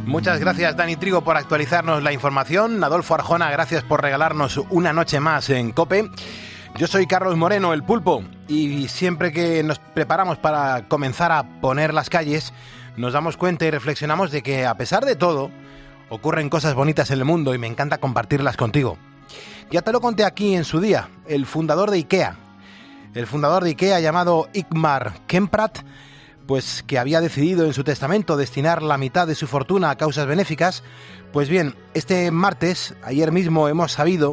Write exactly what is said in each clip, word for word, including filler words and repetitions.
Muchas gracias, Dani Trigo, por actualizarnos la información. Adolfo Arjona, gracias por regalarnos una noche más en COPE. Yo soy Carlos Moreno, el Pulpo, y siempre que nos preparamos para comenzar a poner las calles, nos damos cuenta y reflexionamos de que, a pesar de todo, ocurren cosas bonitas en el mundo y me encanta compartirlas contigo. Ya te lo conté aquí en su día, el fundador de IKEA, el fundador de IKEA llamado Ingmar Kamprad, pues que había decidido en su testamento destinar la mitad de su fortuna a causas benéficas. Pues bien, este martes, ayer mismo, hemos sabido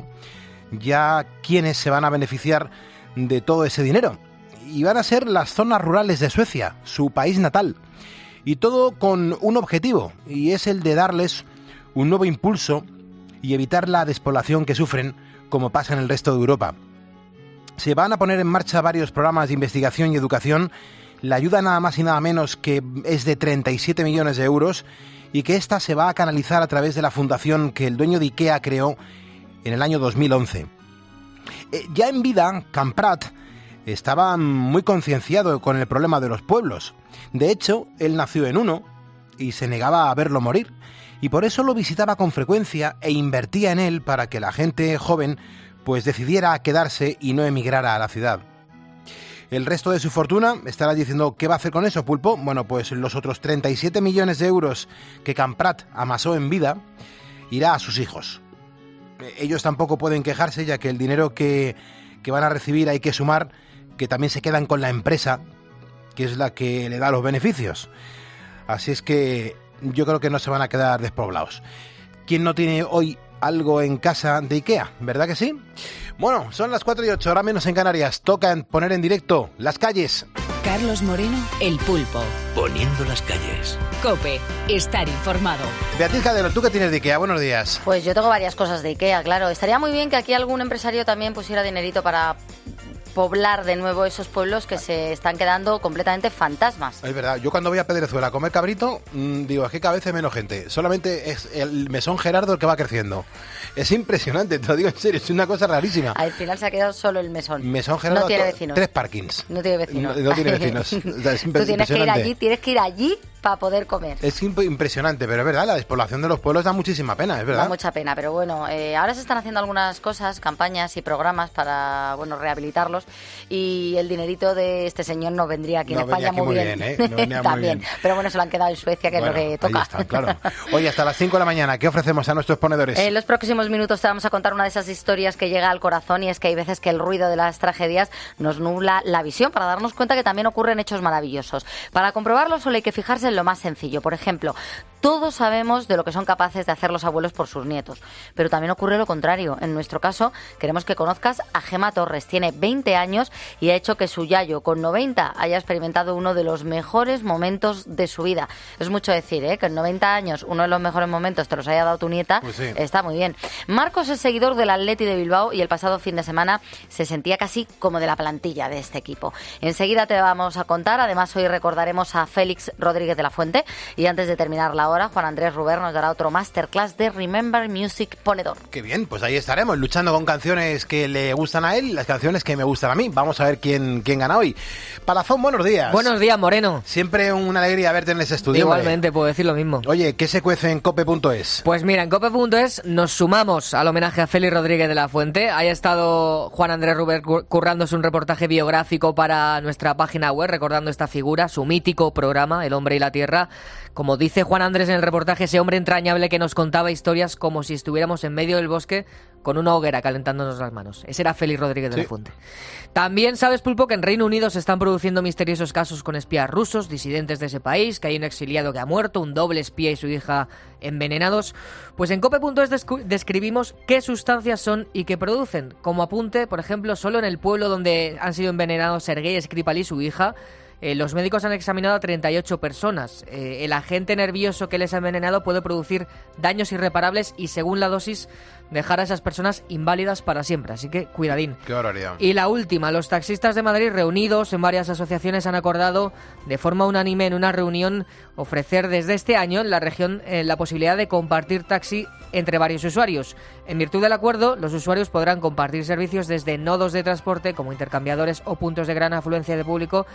ya quiénes se van a beneficiar de todo ese dinero. Y van a ser las zonas rurales de Suecia, su país natal. Y todo con un objetivo, y es el de darles un nuevo impulso y evitar la despoblación que sufren, como pasa en el resto de Europa. Se van a poner en marcha varios programas de investigación y educación. La ayuda nada más y nada menos que es de treinta y siete millones de euros y que esta se va a canalizar a través de la fundación que el dueño de IKEA creó en el año dos mil once. Eh, ya en vida, Kamprad estaba muy concienciado con el problema de los pueblos. De hecho, él nació en uno y se negaba a verlo morir, y por eso lo visitaba con frecuencia e invertía en él para que la gente joven pues decidiera quedarse y no emigrara a la ciudad. El resto de su fortuna, estarás diciendo, ¿qué va a hacer con eso, Pulpo? Bueno, pues los otros treinta y siete millones de euros que Kamprad amasó en vida irá a sus hijos. Ellos tampoco pueden quejarse, ya que el dinero que, que van a recibir hay que sumar que también se quedan con la empresa, que es la que le da los beneficios. Así es que yo creo que no se van a quedar despoblados. ¿Quién no tiene hoy algo en casa de IKEA? ¿Verdad que sí? Bueno, son las cuatro y ocho, ahora menos en Canarias. Toca poner en directo las calles. Carlos Moreno, el Pulpo. Poniendo las calles. COPE, estar informado. Beatriz Cadero, ¿tú qué tienes de IKEA? Buenos días. Pues yo tengo varias cosas de IKEA, claro. Estaría muy bien que aquí algún empresario también pusiera dinerito para poblar de nuevo esos pueblos que se están quedando completamente fantasmas. Es verdad, yo cuando voy a Pedrezuela a comer cabrito, mmm, digo, es que cada vez hay menos gente. Solamente es el mesón Gerardo el que va creciendo. Es impresionante, te lo digo en serio, es una cosa rarísima. Al final se ha quedado solo el mesón. Mesón Gerardo, no tiene vecinos. Tres parkings. No tiene vecinos. No, no tiene vecinos. O sea, es Tú tienes que ir allí, tienes que ir allí para poder comer. Es impresionante, pero es verdad, la despoblación de los pueblos da muchísima pena, es verdad. Da mucha pena, pero bueno, eh, ahora se están haciendo algunas cosas, campañas y programas para, bueno, rehabilitarlos, y el dinerito de este señor no vendría aquí no en España aquí muy bien. bien, ¿eh? No venía También, muy bien. Pero bueno, se lo han quedado en Suecia, que bueno, es lo que toca. Ahí está, claro. Oye, hasta las cinco de la mañana, ¿qué ofrecemos a nuestros ponedores? En los próximos minutos te vamos a contar una de esas historias que llega al corazón, y es que hay veces que el ruido de las tragedias nos nubla la visión, para darnos cuenta que también ocurren hechos maravillosos. Para comprobarlo solo hay que fijarse en lo más sencillo. Por ejemplo, todos sabemos de lo que son capaces de hacer los abuelos por sus nietos, pero también ocurre lo contrario. En nuestro caso, queremos que conozcas a Gema Torres. Tiene veinte años y ha hecho que su yayo, con noventa, haya experimentado uno de los mejores momentos de su vida. Es mucho decir, ¿eh? Que en noventa años uno de los mejores momentos te los haya dado tu nieta, pues sí. Está muy bien. Marcos es seguidor del Atleti de Bilbao y el pasado fin de semana se sentía casi como de la plantilla de este equipo. Enseguida te vamos a contar. Además, hoy recordaremos a Félix Rodríguez de la Fuente, y antes de terminar la hora, Juan Andrés Ruber nos dará otro masterclass de Remember Music Ponedor. Qué bien, pues ahí estaremos, luchando con canciones que le gustan a él y las canciones que me gustan a mí. Vamos a ver quién, quién gana hoy. Palazón, buenos días. Buenos días, Moreno. Siempre una alegría verte en ese estudio. Igualmente, puedo decir lo mismo. Oye, ¿qué se cuece en cope punto es? Pues mira, en cope punto es nos sumamos al homenaje a Félix Rodríguez de la Fuente. Ahí ha estado Juan Andrés Ruber currándose un reportaje biográfico para nuestra página web, recordando esta figura, su mítico programa, El Hombre y la Tierra. Como dice Juan Andrés en el reportaje, ese hombre entrañable que nos contaba historias como si estuviéramos en medio del bosque con una hoguera calentándonos las manos. Ese era Félix Rodríguez de sí. la Fuente. También sabes, Pulpo, que en Reino Unido se están produciendo misteriosos casos con espías rusos, disidentes de ese país, que hay un exiliado que ha muerto, un doble espía y su hija envenenados. Pues en cope punto es describimos qué sustancias son y qué producen. Como apunte, por ejemplo, solo en el pueblo donde han sido envenenados Sergei Skripal y su hija, Eh, los médicos han examinado a treinta y ocho personas. Eh, el agente nervioso que les ha envenenado puede producir daños irreparables y, según la dosis, dejar a esas personas inválidas para siempre. Así que cuidadín. Qué barbaridad. Y la última, los taxistas de Madrid, reunidos en varias asociaciones, han acordado de forma unánime en una reunión ofrecer desde este año en la región eh, la posibilidad de compartir taxi entre varios usuarios. En virtud del acuerdo, los usuarios podrán compartir servicios desde nodos de transporte como intercambiadores o puntos de gran afluencia de público en la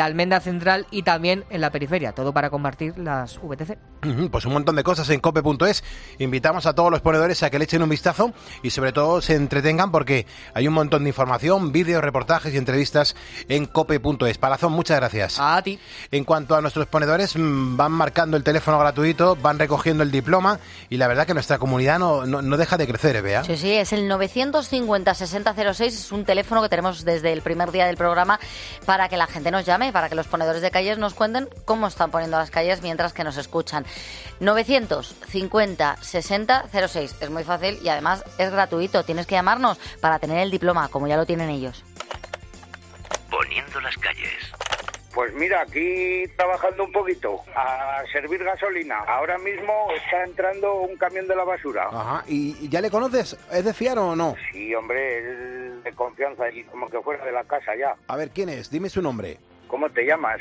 la Almenda Central y también en la periferia, todo para combatir las V T C. Pues un montón de cosas en cope punto es. Invitamos a todos los ponedores a que le echen un vistazo y sobre todo se entretengan porque hay un montón de información, vídeos, reportajes y entrevistas en cope punto es. Palazón, muchas gracias. A ti. En cuanto a nuestros ponedores, van marcando el teléfono gratuito, van recogiendo el diploma y la verdad que nuestra comunidad no, no, no deja de crecer, ¿eh, Bea? Sí, sí, es el novecientos cincuenta sesenta cero seis, es un teléfono que tenemos desde el primer día del programa para que la gente nos llame, para que los ponedores de calles nos cuenten cómo están poniendo las calles mientras que nos escuchan. novecientos cincuenta sesenta cero seis, es muy fácil y además es gratuito, tienes que llamarnos para tener el diploma, como ya lo tienen ellos. Poniendo las calles. Pues mira, aquí trabajando un poquito, a servir gasolina. Ahora mismo está entrando un camión de la basura. Ajá, ¿y ya le conoces? ¿Es de fiar o no? Sí, hombre, es de confianza y como que fuera de la casa ya. A ver, ¿quién es? Dime su nombre. ¿Cómo te llamas?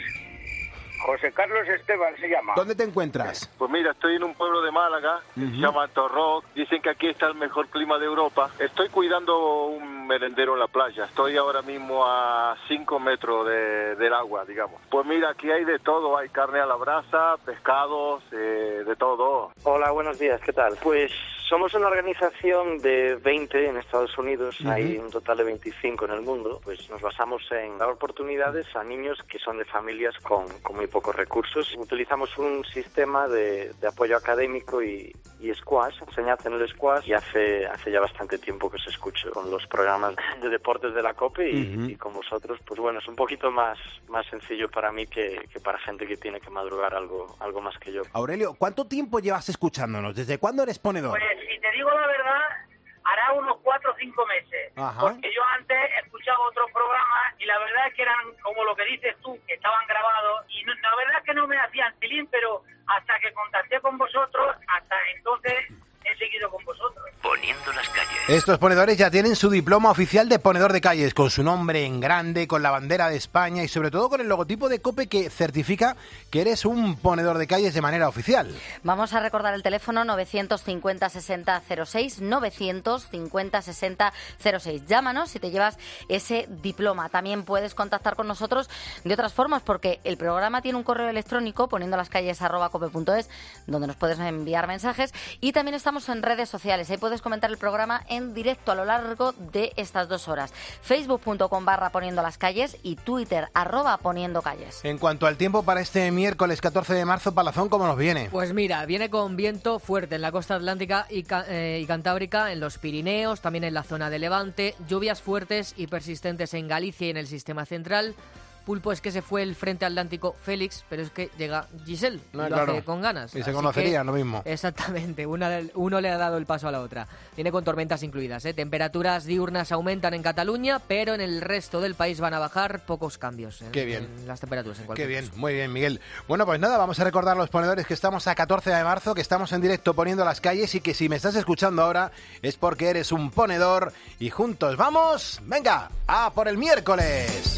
José Carlos Esteban se llama. ¿Dónde te encuentras? Pues mira, estoy en un pueblo de Málaga, que uh-huh. se llama Torroc. Dicen que aquí está el mejor clima de Europa. Estoy cuidando un merendero en la playa. Estoy ahora mismo a cinco metros de, del agua, digamos. Pues mira, aquí hay de todo. Hay carne a la brasa, pescados, eh, de todo. Hola, buenos días. ¿Qué tal? Pues somos una organización de veinte en Estados Unidos. Uh-huh. Hay un total de veinticinco en el mundo. Pues nos basamos en dar oportunidades a niños que son de familias con, con muy pocos recursos. Utilizamos un sistema de, de apoyo académico y, y squash, enseñanza en el squash, y hace hace ya bastante tiempo que os escucho con los programas de deportes de la COPE y, uh-huh. y con vosotros. Pues bueno, es un poquito más más sencillo para mí que, que para gente que tiene que madrugar algo algo más que yo. Aurelio, ¿cuánto tiempo llevas escuchándonos? ¿Desde cuándo eres ponedor? Pues si te digo la verdad, hará unos cuatro o cinco meses. Ajá. Porque yo antes escuchaba otros programas y la verdad es que eran como lo que dices tú, que estaban grabados y no, la verdad es que no me hacían tilín, pero hasta que contacté con vosotros, hasta entonces he seguido con vosotros. Poniendo las calles. Estos ponedores ya tienen su diploma oficial de ponedor de calles, con su nombre en grande, con la bandera de España y sobre todo con el logotipo de COPE que certifica que eres un ponedor de calles de manera oficial. Vamos a recordar el teléfono novecientos cincuenta sesenta cero seis, novecientos cincuenta sesenta cero seis. Llámanos si te llevas ese diploma. También puedes contactar con nosotros de otras formas porque el programa tiene un correo electrónico poniendo las calles arroba cope punto es donde nos puedes enviar mensajes y también estamos en redes sociales. Ahí puedes comentar el programa en directo a lo largo de estas dos horas. facebook punto com barra poniendo las calles y Twitter arroba poniendo calles. En cuanto al tiempo para este miércoles catorce de marzo, Palazón, ¿cómo nos viene? Pues mira, viene con viento fuerte en la costa atlántica y, eh, y cantábrica, en los Pirineos, también en la zona de Levante, lluvias fuertes y persistentes en Galicia y en el sistema central. Pulpo, es que se fue el frente atlántico Félix, pero es que llega Giselle no, y lo claro. hace con ganas. Y se conocerían lo mismo. Exactamente, una, uno le ha dado el paso a la otra. Viene con tormentas incluidas, ¿eh? Temperaturas diurnas aumentan en Cataluña, pero en el resto del país van a bajar pocos cambios. ¿eh? Qué bien. En las temperaturas en cualquier Qué bien, caso. muy bien, Miguel. Bueno, pues nada, vamos a recordar a los ponedores que estamos a catorce de marzo, que estamos en directo poniendo las calles y que si me estás escuchando ahora es porque eres un ponedor y juntos vamos, venga, a por el miércoles.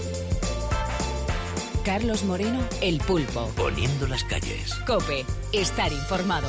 Carlos Moreno, El Pulpo. Poniendo las calles. COPE, estar informado.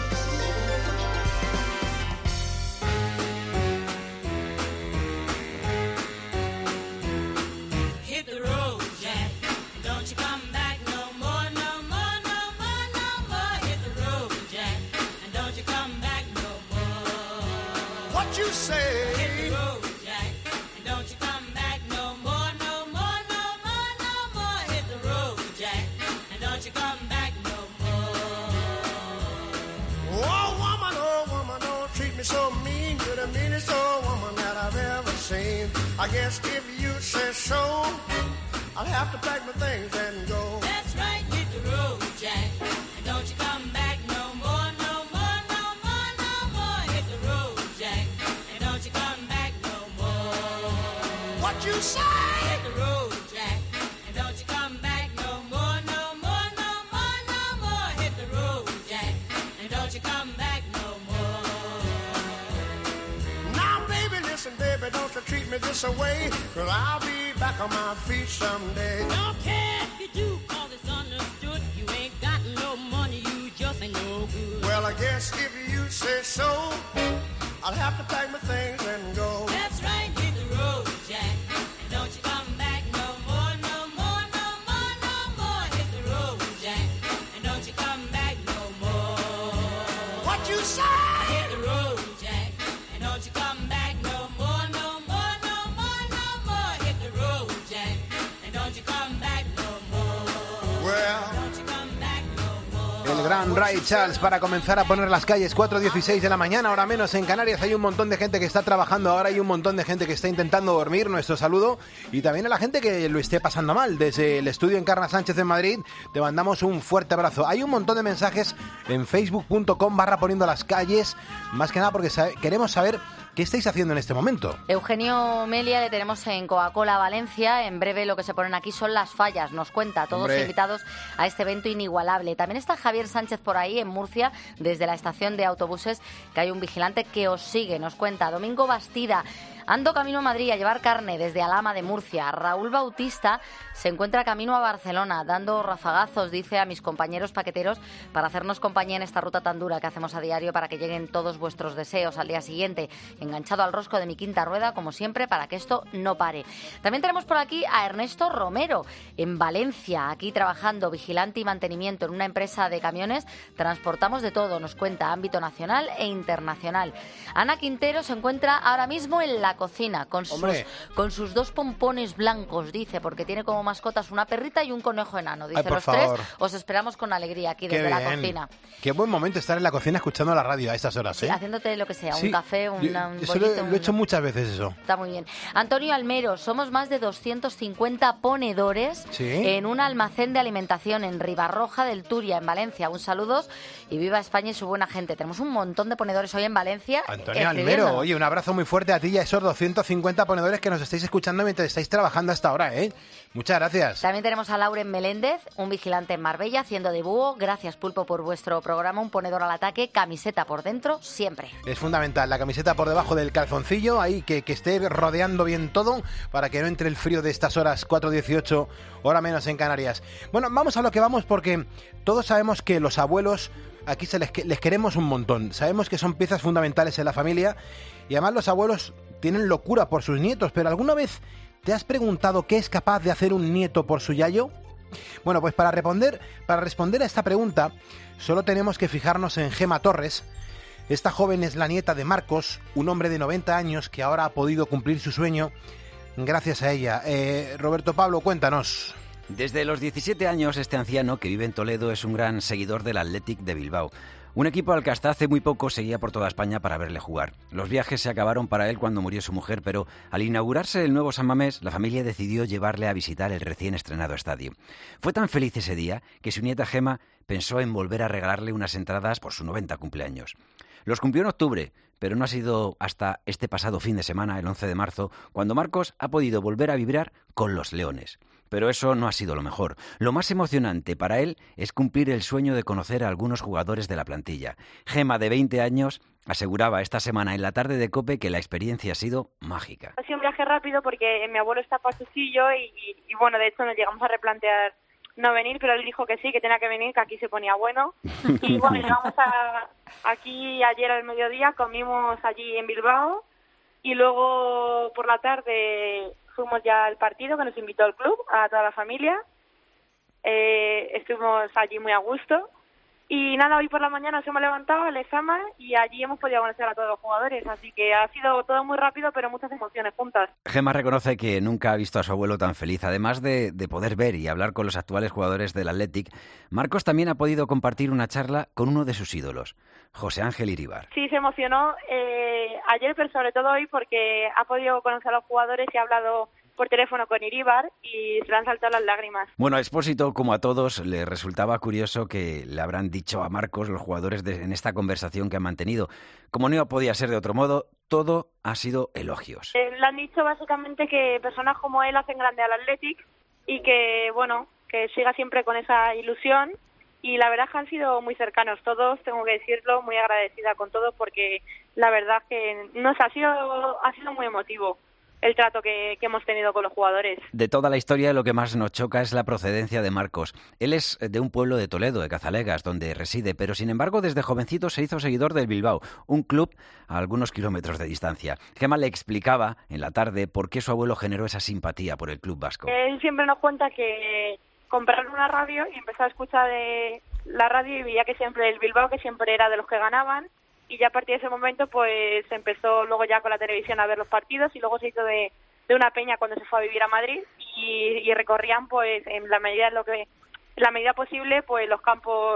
I guess if you say so, I'll have to pack my things and go. That's right, hit the road, Jack. And don't you come back no more, no more, no more, no more. Hit the road, Jack. And don't you come back no more. What you say? Hit the road, Jack. And don't you come back no more, no more, no more, no more. Hit the road, Jack. And don't you come back no more. Now, baby, listen, baby, don't you treat me this away, 'cause I'll be back on my feet someday. Don't care if you do, 'cause it's understood. You ain't got no money, you just ain't no good. Well, I guess if you say so, I'll have to pack my things and go. That's right, hit the road, Jack. And don't you come back no more, no more, no more. el gran Ray Charles para comenzar a poner las calles. Cuatro dieciséis de la mañana, ahora menos en Canarias. Hay un montón de gente que está trabajando ahora, hay un montón de gente que está intentando dormir. Nuestro saludo y también a la gente que lo esté pasando mal. Desde el estudio Encarna Sánchez en Madrid te mandamos un fuerte abrazo. Hay un montón de mensajes en facebook punto com barra poniendo las calles, más que nada porque sabe, queremos saber qué estáis haciendo en este momento. Eugenio Melia le tenemos en Coca-Cola Valencia. En breve lo que se ponen aquí son las fallas, nos cuenta, todos Hombre. invitados a este evento inigualable. También está Javier Sánchez por ahí en Murcia, desde la estación de autobuses, que hay un vigilante que os sigue, nos cuenta. Domingo Bastida, ando camino a Madrid a llevar carne desde Alhama de Murcia. Raúl Bautista se encuentra camino a Barcelona, dando rafagazos, dice, a mis compañeros paqueteros para hacernos compañía en esta ruta tan dura que hacemos a diario para que lleguen todos vuestros deseos al día siguiente. Enganchado al rosco de mi quinta rueda, como siempre, para que esto no pare. También tenemos por aquí a Ernesto Romero, en Valencia, aquí trabajando, vigilante y mantenimiento en una empresa de camiones. Transportamos de todo, nos cuenta, ámbito nacional e internacional. Ana Quintero se encuentra ahora mismo en la cocina con sus, con sus dos pompones blancos, dice, porque tiene como mascotas una perrita y un conejo enano. Dice, Ay, por los favor. tres os esperamos con alegría aquí Qué desde la bien. cocina. Qué buen momento estar en la cocina escuchando la radio a estas horas, Sí, ¿eh? haciéndote lo que sea, Sí, un café, una, yo- un eso lo, bollito, lo un- he hecho muchas veces eso. Está muy bien. Antonio Almero, somos más de doscientos cincuenta ponedores Sí. en un almacén de alimentación en Ribarroja del Turia, en Valencia. Un saludo y viva España y su buena gente. Tenemos un montón de ponedores hoy en Valencia. Antonio Almero, escribiéndonos. oye, un abrazo muy fuerte a ti y a esos doscientos cincuenta ponedores que nos estáis escuchando mientras estáis trabajando hasta ahora, ¿eh? Muchas gracias. También tenemos a Lauren Meléndez, un vigilante en Marbella, haciendo de búho. Gracias, Pulpo, por vuestro programa. Un ponedor al ataque, camiseta por dentro, siempre. Es fundamental, la camiseta por debajo del calzoncillo, ahí que, que esté rodeando bien todo para que no entre el frío de estas horas, cuatro dieciocho, hora menos en Canarias. Bueno, vamos a lo que vamos porque todos sabemos que los abuelos aquí se les, que- les queremos un montón. Sabemos que son piezas fundamentales en la familia y además los abuelos tienen locura por sus nietos, pero ¿alguna vez te has preguntado qué es capaz de hacer un nieto por su yayo? Bueno, pues para responder, para responder a esta pregunta, solo tenemos que fijarnos en Gema Torres. Esta joven es la nieta de Marcos, un hombre de noventa años que ahora ha podido cumplir su sueño gracias a ella. Eh, Roberto Pablo, cuéntanos. Desde los diecisiete años, este anciano que vive en Toledo es un gran seguidor del Athletic de Bilbao. Un equipo al que hasta hace muy poco seguía por toda España para verle jugar. Los viajes se acabaron para él cuando murió su mujer, pero al inaugurarse el nuevo San Mamés, la familia decidió llevarle a visitar el recién estrenado estadio. Fue tan feliz ese día que su nieta Gema pensó en volver a regalarle unas entradas por su noventa cumpleaños. Los cumplió en octubre, pero no ha sido hasta este pasado fin de semana, el once de marzo, cuando Marcos ha podido volver a vibrar con los Leones. Pero eso no ha sido lo mejor. Lo más emocionante para él es cumplir el sueño de conocer a algunos jugadores de la plantilla. Gema, de veinte años, aseguraba esta semana en la tarde de COPE que la experiencia ha sido mágica. Ha sido un viaje rápido porque mi abuelo está pachucillo y, y, y bueno, de hecho nos llegamos a replantear no venir, pero él dijo que sí, que tenía que venir, que aquí se ponía bueno. Y bueno, llegamos a, aquí ayer al mediodía, comimos allí en Bilbao y luego por la tarde fuimos ya al partido que nos invitó el club, a toda la familia. Eh, estuvimos allí muy a gusto. Y nada, hoy por la mañana nos hemos levantado al examen y allí hemos podido conocer a todos los jugadores. Así que ha sido todo muy rápido, pero muchas emociones juntas. Gema reconoce que nunca ha visto a su abuelo tan feliz. Además de, de poder ver y hablar con los actuales jugadores del Athletic, Marcos también ha podido compartir una charla con uno de sus ídolos, José Ángel Iribar. Sí, se emocionó eh, ayer, pero sobre todo hoy porque ha podido conocer a los jugadores y ha hablado por teléfono con Iribar y se le han saltado las lágrimas. Bueno, a Expósito, como a todos, le resultaba curioso que le habrán dicho a Marcos los jugadores de, en esta conversación que han mantenido. Como no podía ser de otro modo, todo ha sido elogios. Eh, le han dicho básicamente que personas como él hacen grande al Athletic y que, bueno, que siga siempre con esa ilusión. Y la verdad que han sido muy cercanos todos, tengo que decirlo, muy agradecida con todos porque la verdad que no sé, ha sido, ha sido muy emotivo el trato que, que hemos tenido con los jugadores. De toda la historia, lo que más nos choca es la procedencia de Marcos. Él es de un pueblo de Toledo, de Cazalegas, donde reside, pero sin embargo desde jovencito se hizo seguidor del Bilbao, un club a algunos kilómetros de distancia. Gema le explicaba en la tarde por qué su abuelo generó esa simpatía por el club vasco. Él siempre nos cuenta que compraron una radio y empezó a escuchar de la radio y veía que siempre el Bilbao, que siempre era de los que ganaban, y ya a partir de ese momento pues empezó luego ya con la televisión a ver los partidos y luego se hizo de, de una peña cuando se fue a vivir a Madrid y, y recorrían pues en la medida de lo que en la medida posible pues los campos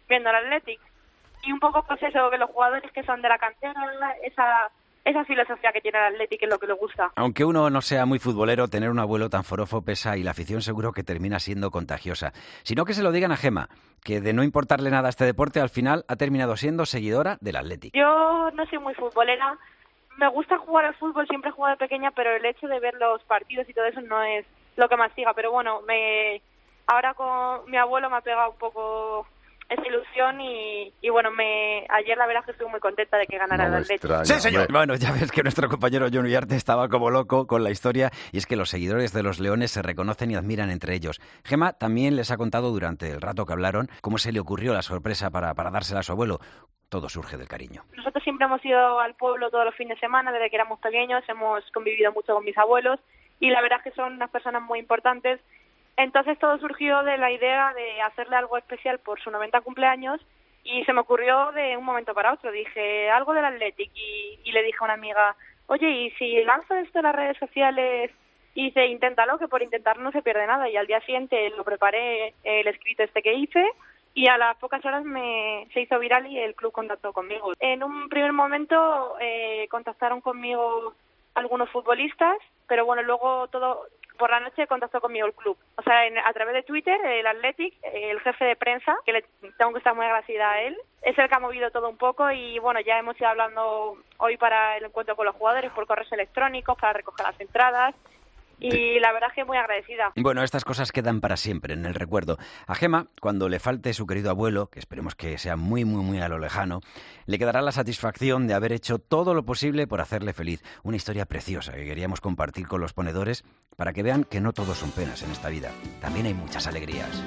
viendo el Athletic. Y un poco pues eso, que los jugadores que son de la cantera, esa esa filosofía que tiene el Athletic es lo que le gusta. Aunque uno no sea muy futbolero, tener un abuelo tan forofo pesa y la afición seguro que termina siendo contagiosa. Sino que se lo digan a Gemma, que de no importarle nada a este deporte, al final ha terminado siendo seguidora del Athletic. Yo no soy muy futbolera, me gusta jugar al fútbol, siempre he jugado de pequeña, pero el hecho de ver los partidos y todo eso no es lo que más siga. Pero bueno, me ahora con mi abuelo me ha pegado un poco esa ilusión y, y bueno, me ayer la verdad es que estuve muy contenta de que ganara No el me Athletic. extraña. Sí, señor. Bueno, ya ves que nuestro compañero John Uriarte estaba como loco con la historia y es que los seguidores de los Leones se reconocen y admiran entre ellos. Gemma también les ha contado durante el rato que hablaron cómo se le ocurrió la sorpresa para, para dársela a su abuelo. Todo surge del cariño. Nosotros siempre hemos ido al pueblo todos los fines de semana desde que éramos pequeños, hemos convivido mucho con mis abuelos y la verdad es que son unas personas muy importantes. Entonces todo surgió de la idea de hacerle algo especial por su noventa cumpleaños y se me ocurrió de un momento para otro. Dije algo del Athletic y, y le dije a una amiga, oye, ¿y si lanzo esto en las redes sociales? Y dice, inténtalo, que por intentar no se pierde nada. Y al día siguiente lo preparé, el escrito este que hice, y a las pocas horas me se hizo viral y el club contactó conmigo. En un primer momento eh, contactaron conmigo algunos futbolistas, pero bueno, luego todo... Por la noche contactó conmigo el club. O sea, en, a través de Twitter, el Athletic, el jefe de prensa, que le tengo que estar muy agradecida a él, es el que ha movido todo un poco y bueno, ya hemos ido hablando hoy para el encuentro con los jugadores por correos electrónicos, para recoger las entradas y la verdad es que muy agradecida. Bueno, estas cosas quedan para siempre en el recuerdo. A Gemma, cuando le falte su querido abuelo, que esperemos que sea muy, muy, muy a lo lejano, le quedará la satisfacción de haber hecho todo lo posible por hacerle feliz. Una historia preciosa que queríamos compartir con los ponedores para que vean que no todos son penas en esta vida. También hay muchas alegrías.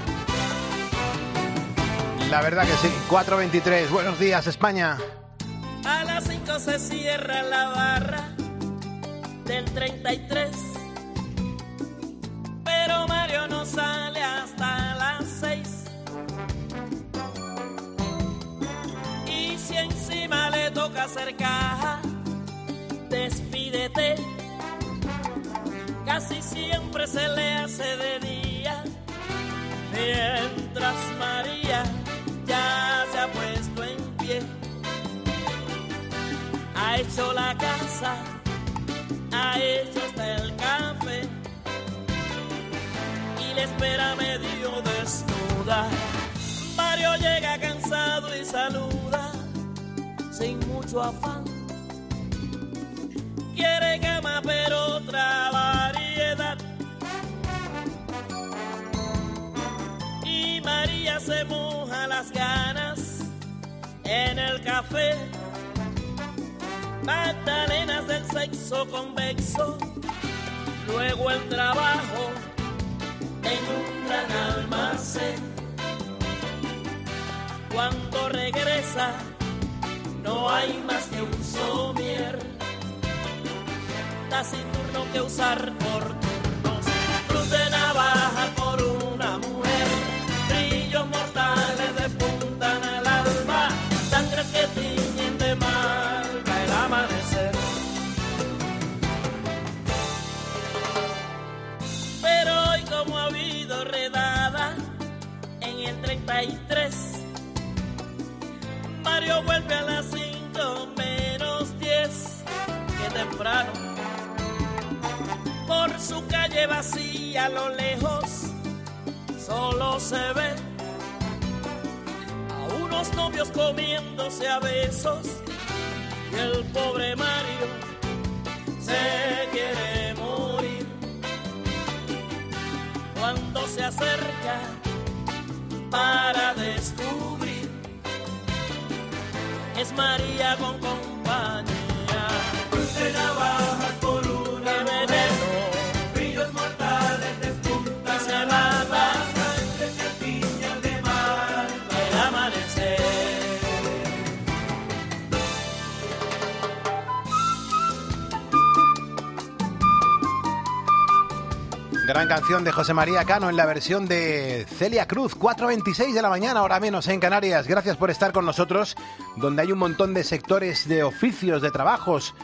La verdad que sí. cuatro veintitrés. Buenos días, España. A las cinco se cierra la barra del treinta y tres, pero Mario no sale hasta las seis. Y si encima le toca hacer caja, despídete. Casi siempre se le hace de día, mientras María ya se ha puesto en pie. Ha hecho la casa, ha hecho hasta el café y le espera medio desnuda. Mario llega cansado y saluda sin mucho afán. Quiere cama pero otra variedad. Y María se moja las ganas en el café. Magdalenas del sexo convexo, luego el trabajo en un gran almacén. Cuando regresa no hay más que un somier, taciturno que usar por turnos, cruz de navaja por una mujer, brillos mortales despuntan al alma, sangres que tiñen de mal el amanecer. Pero hoy como ha habido redada en el treinta y tres, Mario vuelve a las cinco menos diez, que temprano. Por su calle vacía a lo lejos solo se ve a unos novios comiéndose a besos y el pobre Mario se quiere morir. Cuando se acerca para descubrir, es María con compañía. De navajas por una veneno, brillos mortales despuntan, y se mata sangre que tiña de mal el amanecer. Gran canción de José María Cano en la versión de Celia Cruz. Cuatro veintiséis de la mañana, hora menos en Canarias. Gracias por estar con nosotros, donde hay un montón de sectores, de oficios, de trabajos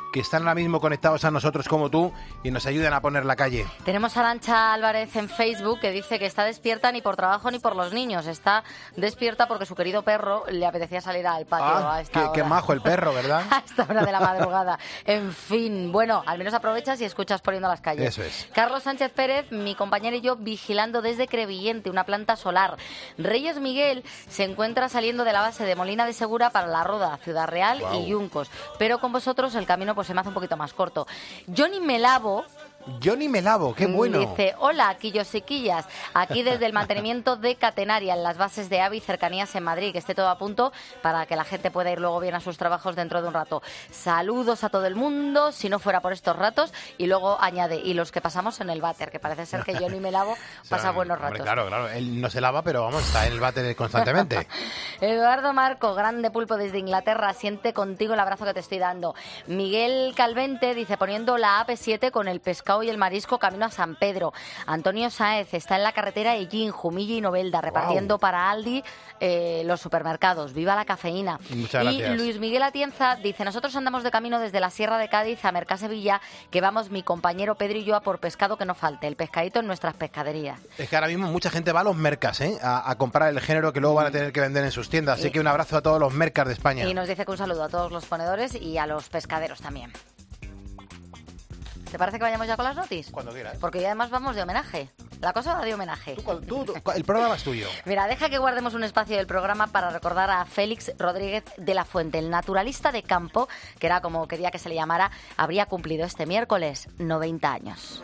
que están ahora mismo conectados a nosotros como tú y nos ayudan a poner la calle. Tenemos a Arantxa Álvarez en Facebook que dice que está despierta ni por trabajo ni por los niños. Está despierta porque su querido perro le apetecía salir al patio Ah, a esta qué, hora. qué majo el perro, ¿verdad? A esta hora de la madrugada. En fin, bueno, al menos aprovechas y escuchas Poniendo las calles. Eso es. Carlos Sánchez Pérez, mi compañero y yo, vigilando desde Crevillente, una planta solar. Reyes Miguel se encuentra saliendo de la base de Molina de Segura para La Roda, Ciudad Real Guau. y Yuncos. Pero con vosotros el camino pues se me hace un poquito más corto. Johnny Melavo Johnny me lavo, qué bueno. dice, hola, quillosiquillas, aquí desde el mantenimiento de Catenaria, en las bases de AVI, cercanías en Madrid, que esté todo a punto para que la gente pueda ir luego bien a sus trabajos dentro de un rato. Saludos a todo el mundo, si no fuera por estos ratos, y luego añade, y los que pasamos en el váter, que parece ser que Johnny me lavo pasa buenos Hombre, ratos. claro, claro, él no se lava, pero vamos, está en el váter constantemente. Eduardo Marco, grande pulpo desde Inglaterra, siente contigo el abrazo que te estoy dando. Miguel Calvente dice, poniendo la A P siete con el pescado y el marisco camino a San Pedro. Antonio Sáez está en la carretera Ellín, Jumilla y Novelda, repartiendo Wow. para Aldi eh, los supermercados. ¡Viva la cafeína! Muchas y gracias. Luis Miguel Atienza dice, nosotros andamos de camino desde la Sierra de Cádiz a Mercasevilla, que vamos mi compañero Pedro y yo a por pescado que no falte, el pescadito en nuestras pescaderías. Es que ahora mismo mucha gente va a los mercas, ¿eh? A, a comprar el género que luego van a tener que vender en sus tiendas. Así Y- que un abrazo a todos los mercas de España. Y nos dice que un saludo a todos los ponedores y a los pescaderos también. ¿Te parece que vayamos ya con las noticias? Cuando quieras. Porque ya además vamos de homenaje. La cosa va de homenaje. Tú, tú, el programa es tuyo. Mira, deja que guardemos un espacio del programa para recordar a Félix Rodríguez de la Fuente, el naturalista de campo, que era como quería que se le llamara, habría cumplido este miércoles noventa años.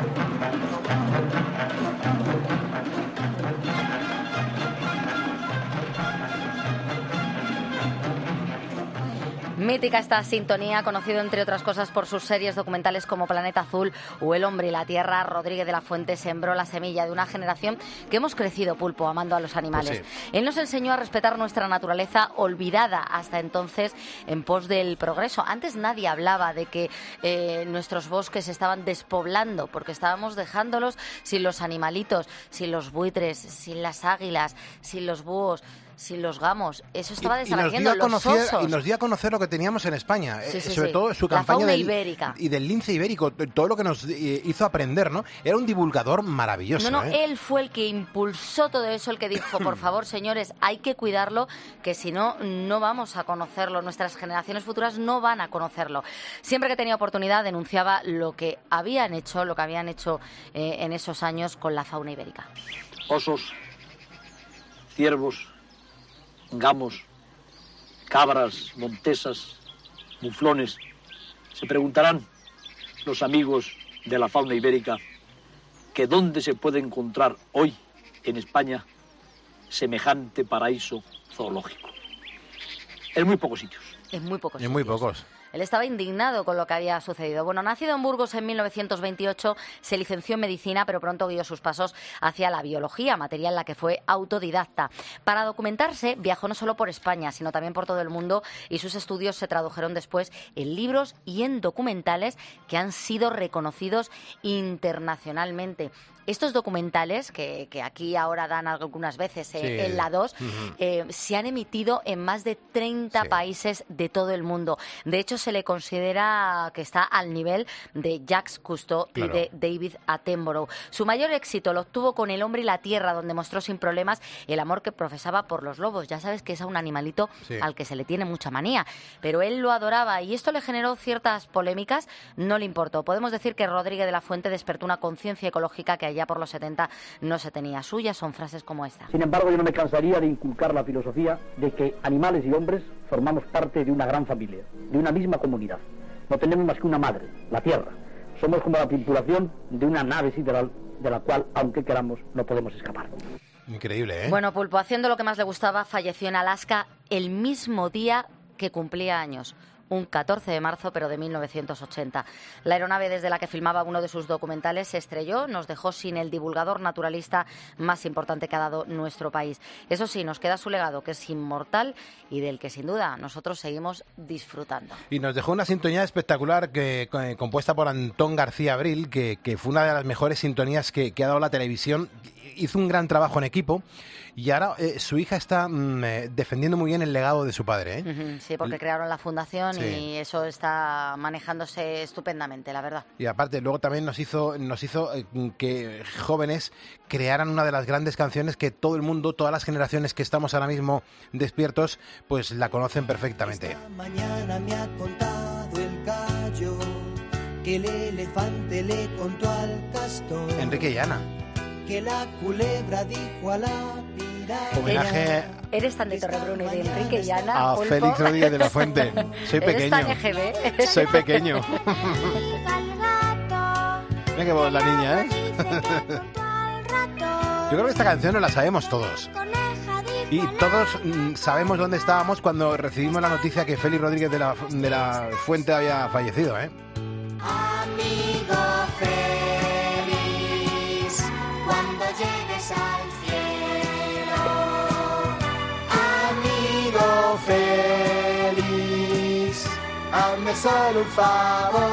Mítica esta sintonía, conocido entre otras cosas por sus series documentales como Planeta Azul o El Hombre y la Tierra. Rodríguez de la Fuente sembró la semilla de una generación que hemos crecido, pulpo, amando a los animales. Pues sí. Él nos enseñó a respetar nuestra naturaleza, olvidada hasta entonces en pos del progreso. Antes nadie hablaba de que eh, nuestros bosques estaban despoblando, porque estábamos dejándolos sin los animalitos, sin los buitres, sin las águilas, sin los búhos, sin los gamos. Eso estaba Y- y nos dio desapareciendo. a Los conocer, osos. y nos dio a conocer lo que teníamos en España, Sí, eh, sí, sobre sí. todo su La campaña fauna del, ibérica. y del lince ibérico, t- todo lo que nos eh, hizo aprender, ¿no? Era un divulgador maravilloso. No, no, ¿eh? él fue el que impulsó todo eso, el que dijo, por favor, señores, hay que cuidarlo, que si no, no vamos a conocerlo, nuestras generaciones futuras no van a conocerlo. Siempre que tenía oportunidad denunciaba lo que habían hecho, lo que habían hecho eh, en esos años con la fauna ibérica. Osos, ciervos, gamos, cabras, montesas, muflones. Se preguntarán los amigos de la fauna ibérica que dónde se puede encontrar hoy en España semejante paraíso zoológico. En muy pocos sitios. En muy pocos En muy pocos. Él estaba indignado con lo que había sucedido. Bueno, nacido en Burgos en mil novecientos veintiocho, se licenció en medicina, pero pronto guió sus pasos hacia la biología, materia en la que fue autodidacta. Para documentarse, viajó no solo por España, sino también por todo el mundo, y sus estudios se tradujeron después en libros y en documentales que han sido reconocidos internacionalmente. Estos documentales, que, que aquí ahora dan algunas veces eh, Sí. en la dos, Ujú. eh, se han emitido en más de treinta países de todo el mundo. De hecho, se le considera que está al nivel de Jacques Cousteau Claro. y de David Attenborough. Su mayor éxito lo obtuvo con El Hombre y la Tierra, donde mostró sin problemas el amor que profesaba por los lobos. Ya sabes que es un animalito Sí. al que se le tiene mucha manía, pero él lo adoraba y esto le generó ciertas polémicas, no le importó. Podemos decir que Rodríguez de la Fuente despertó una conciencia ecológica que allá por los setenta no se tenía. Suyas son frases como esta. Sin embargo, yo no me cansaría de inculcar la filosofía de que animales y hombres formamos parte de una gran familia, de una misma comunidad. No tenemos más que una madre, la Tierra. Somos como la tripulación de una nave sideral de la cual, aunque queramos, no podemos escapar. Increíble, ¿eh? Bueno, Pulpo, haciendo lo que más le gustaba, falleció en Alaska el mismo día que cumplía años. Un catorce de marzo, pero de mil novecientos ochenta. La aeronave desde la que filmaba uno de sus documentales se estrelló, nos dejó sin el divulgador naturalista más importante que ha dado nuestro país. Eso sí, nos queda su legado, que es inmortal y del que sin duda nosotros seguimos disfrutando. Y nos dejó una sintonía espectacular que, eh, compuesta por Antón García Abril, que, que fue una de las mejores sintonías que, que ha dado la televisión. Hizo un gran trabajo en equipo y ahora eh, su hija está mm, eh, defendiendo muy bien el legado de su padre, ¿eh? Ujú, sí, porque crearon la fundación Sí. Sí. eso está manejándose estupendamente, la verdad. Y aparte, luego también nos hizo, nos hizo eh, que jóvenes crearan una de las grandes canciones que todo el mundo, todas las generaciones que estamos ahora mismo despiertos, pues la conocen perfectamente. Esta mañana me ha contado el gallo que el elefante le contó al castor Enrique y Ana. que la culebra dijo a la piraña. Homenaje Eres tan de Torrebruno y de Enrique y Ana, a Pulpo. Félix Rodríguez de la Fuente. Soy Eres pequeño. tan E G B. Soy pequeño. Mira qué voz la niña, ¿eh? Yo creo que esta canción no la sabemos todos. Y todos mm, sabemos dónde estábamos cuando recibimos la noticia que Félix Rodríguez de la, de la Fuente había fallecido, ¿eh? Amigo feliz, cuando llegues al cielo. Amigo feliz, hazme solo un favor.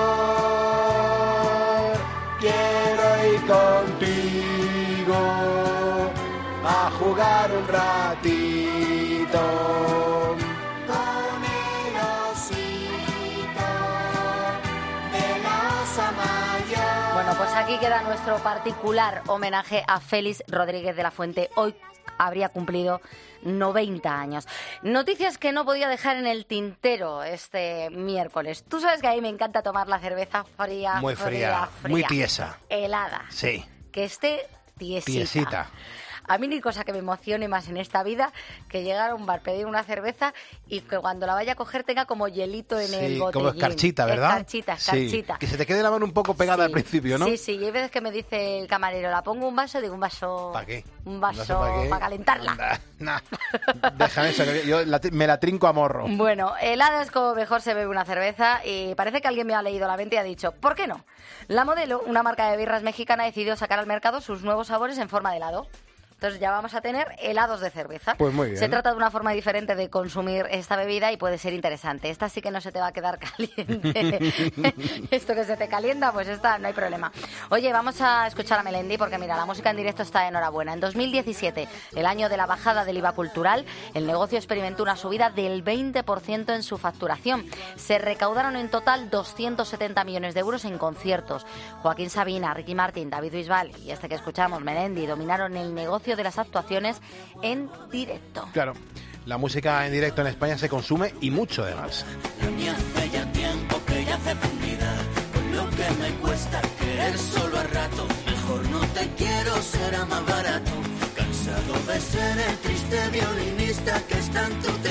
Quiero ir contigo a jugar un ratito con el osito de la osa mayor. Bueno, pues aquí queda nuestro particular homenaje a Félix Rodríguez de la Fuente. Hoy habría cumplido noventa años. Noticias que no podía dejar en el tintero este miércoles. Tú sabes que a mí me encanta tomar la cerveza fría, Muy fría, muy tiesa. helada. Sí. Que esté tiesita. Tiesita. A mí no hay cosa que me emocione más en esta vida que llegar a un bar, pedir una cerveza y que cuando la vaya a coger tenga como hielito en el Sí, botellín. como escarchita, ¿verdad? Escarchita, escarchita. Sí, que se te quede la mano un poco pegada Sí. al principio, ¿no? Sí, sí, y hay veces que me dice el camarero, ¿la pongo un vaso? Digo, un vaso... ¿Para qué? Un No vaso sé para qué. para calentarla. Nah, déjame eso, que yo la- me la trinco a morro. Bueno, helada es como mejor se bebe una cerveza y parece que alguien me ha leído la mente y ha dicho, ¿por qué no? La Modelo, una marca de birras mexicana, decidió sacar al mercado sus nuevos sabores en forma de helado. Entonces ya vamos a tener helados de cerveza. Pues muy bien. Se trata de una forma diferente de consumir esta bebida y puede ser interesante. Esta sí que no se te va a quedar caliente. Esto que se te calienta, pues esta no hay problema. Oye, vamos a escuchar a Melendi porque mira, la música en directo está de enhorabuena. En dos mil diecisiete, el año de la bajada del I V A cultural, el negocio experimentó una subida del veinte por ciento en su facturación. Se recaudaron en total doscientos setenta millones de euros en conciertos. Joaquín Sabina, Ricky Martin, David Bisbal y este que escuchamos, Melendi, dominaron el negocio de las actuaciones en directo. Claro, la música en directo en España se consume y mucho además. A mí hace ya tiempo que ya hace fundida con lo que me cuesta querer solo a rato. Mejor no te quiero, será más barato. Cansado de ser el triste violinista que está en tu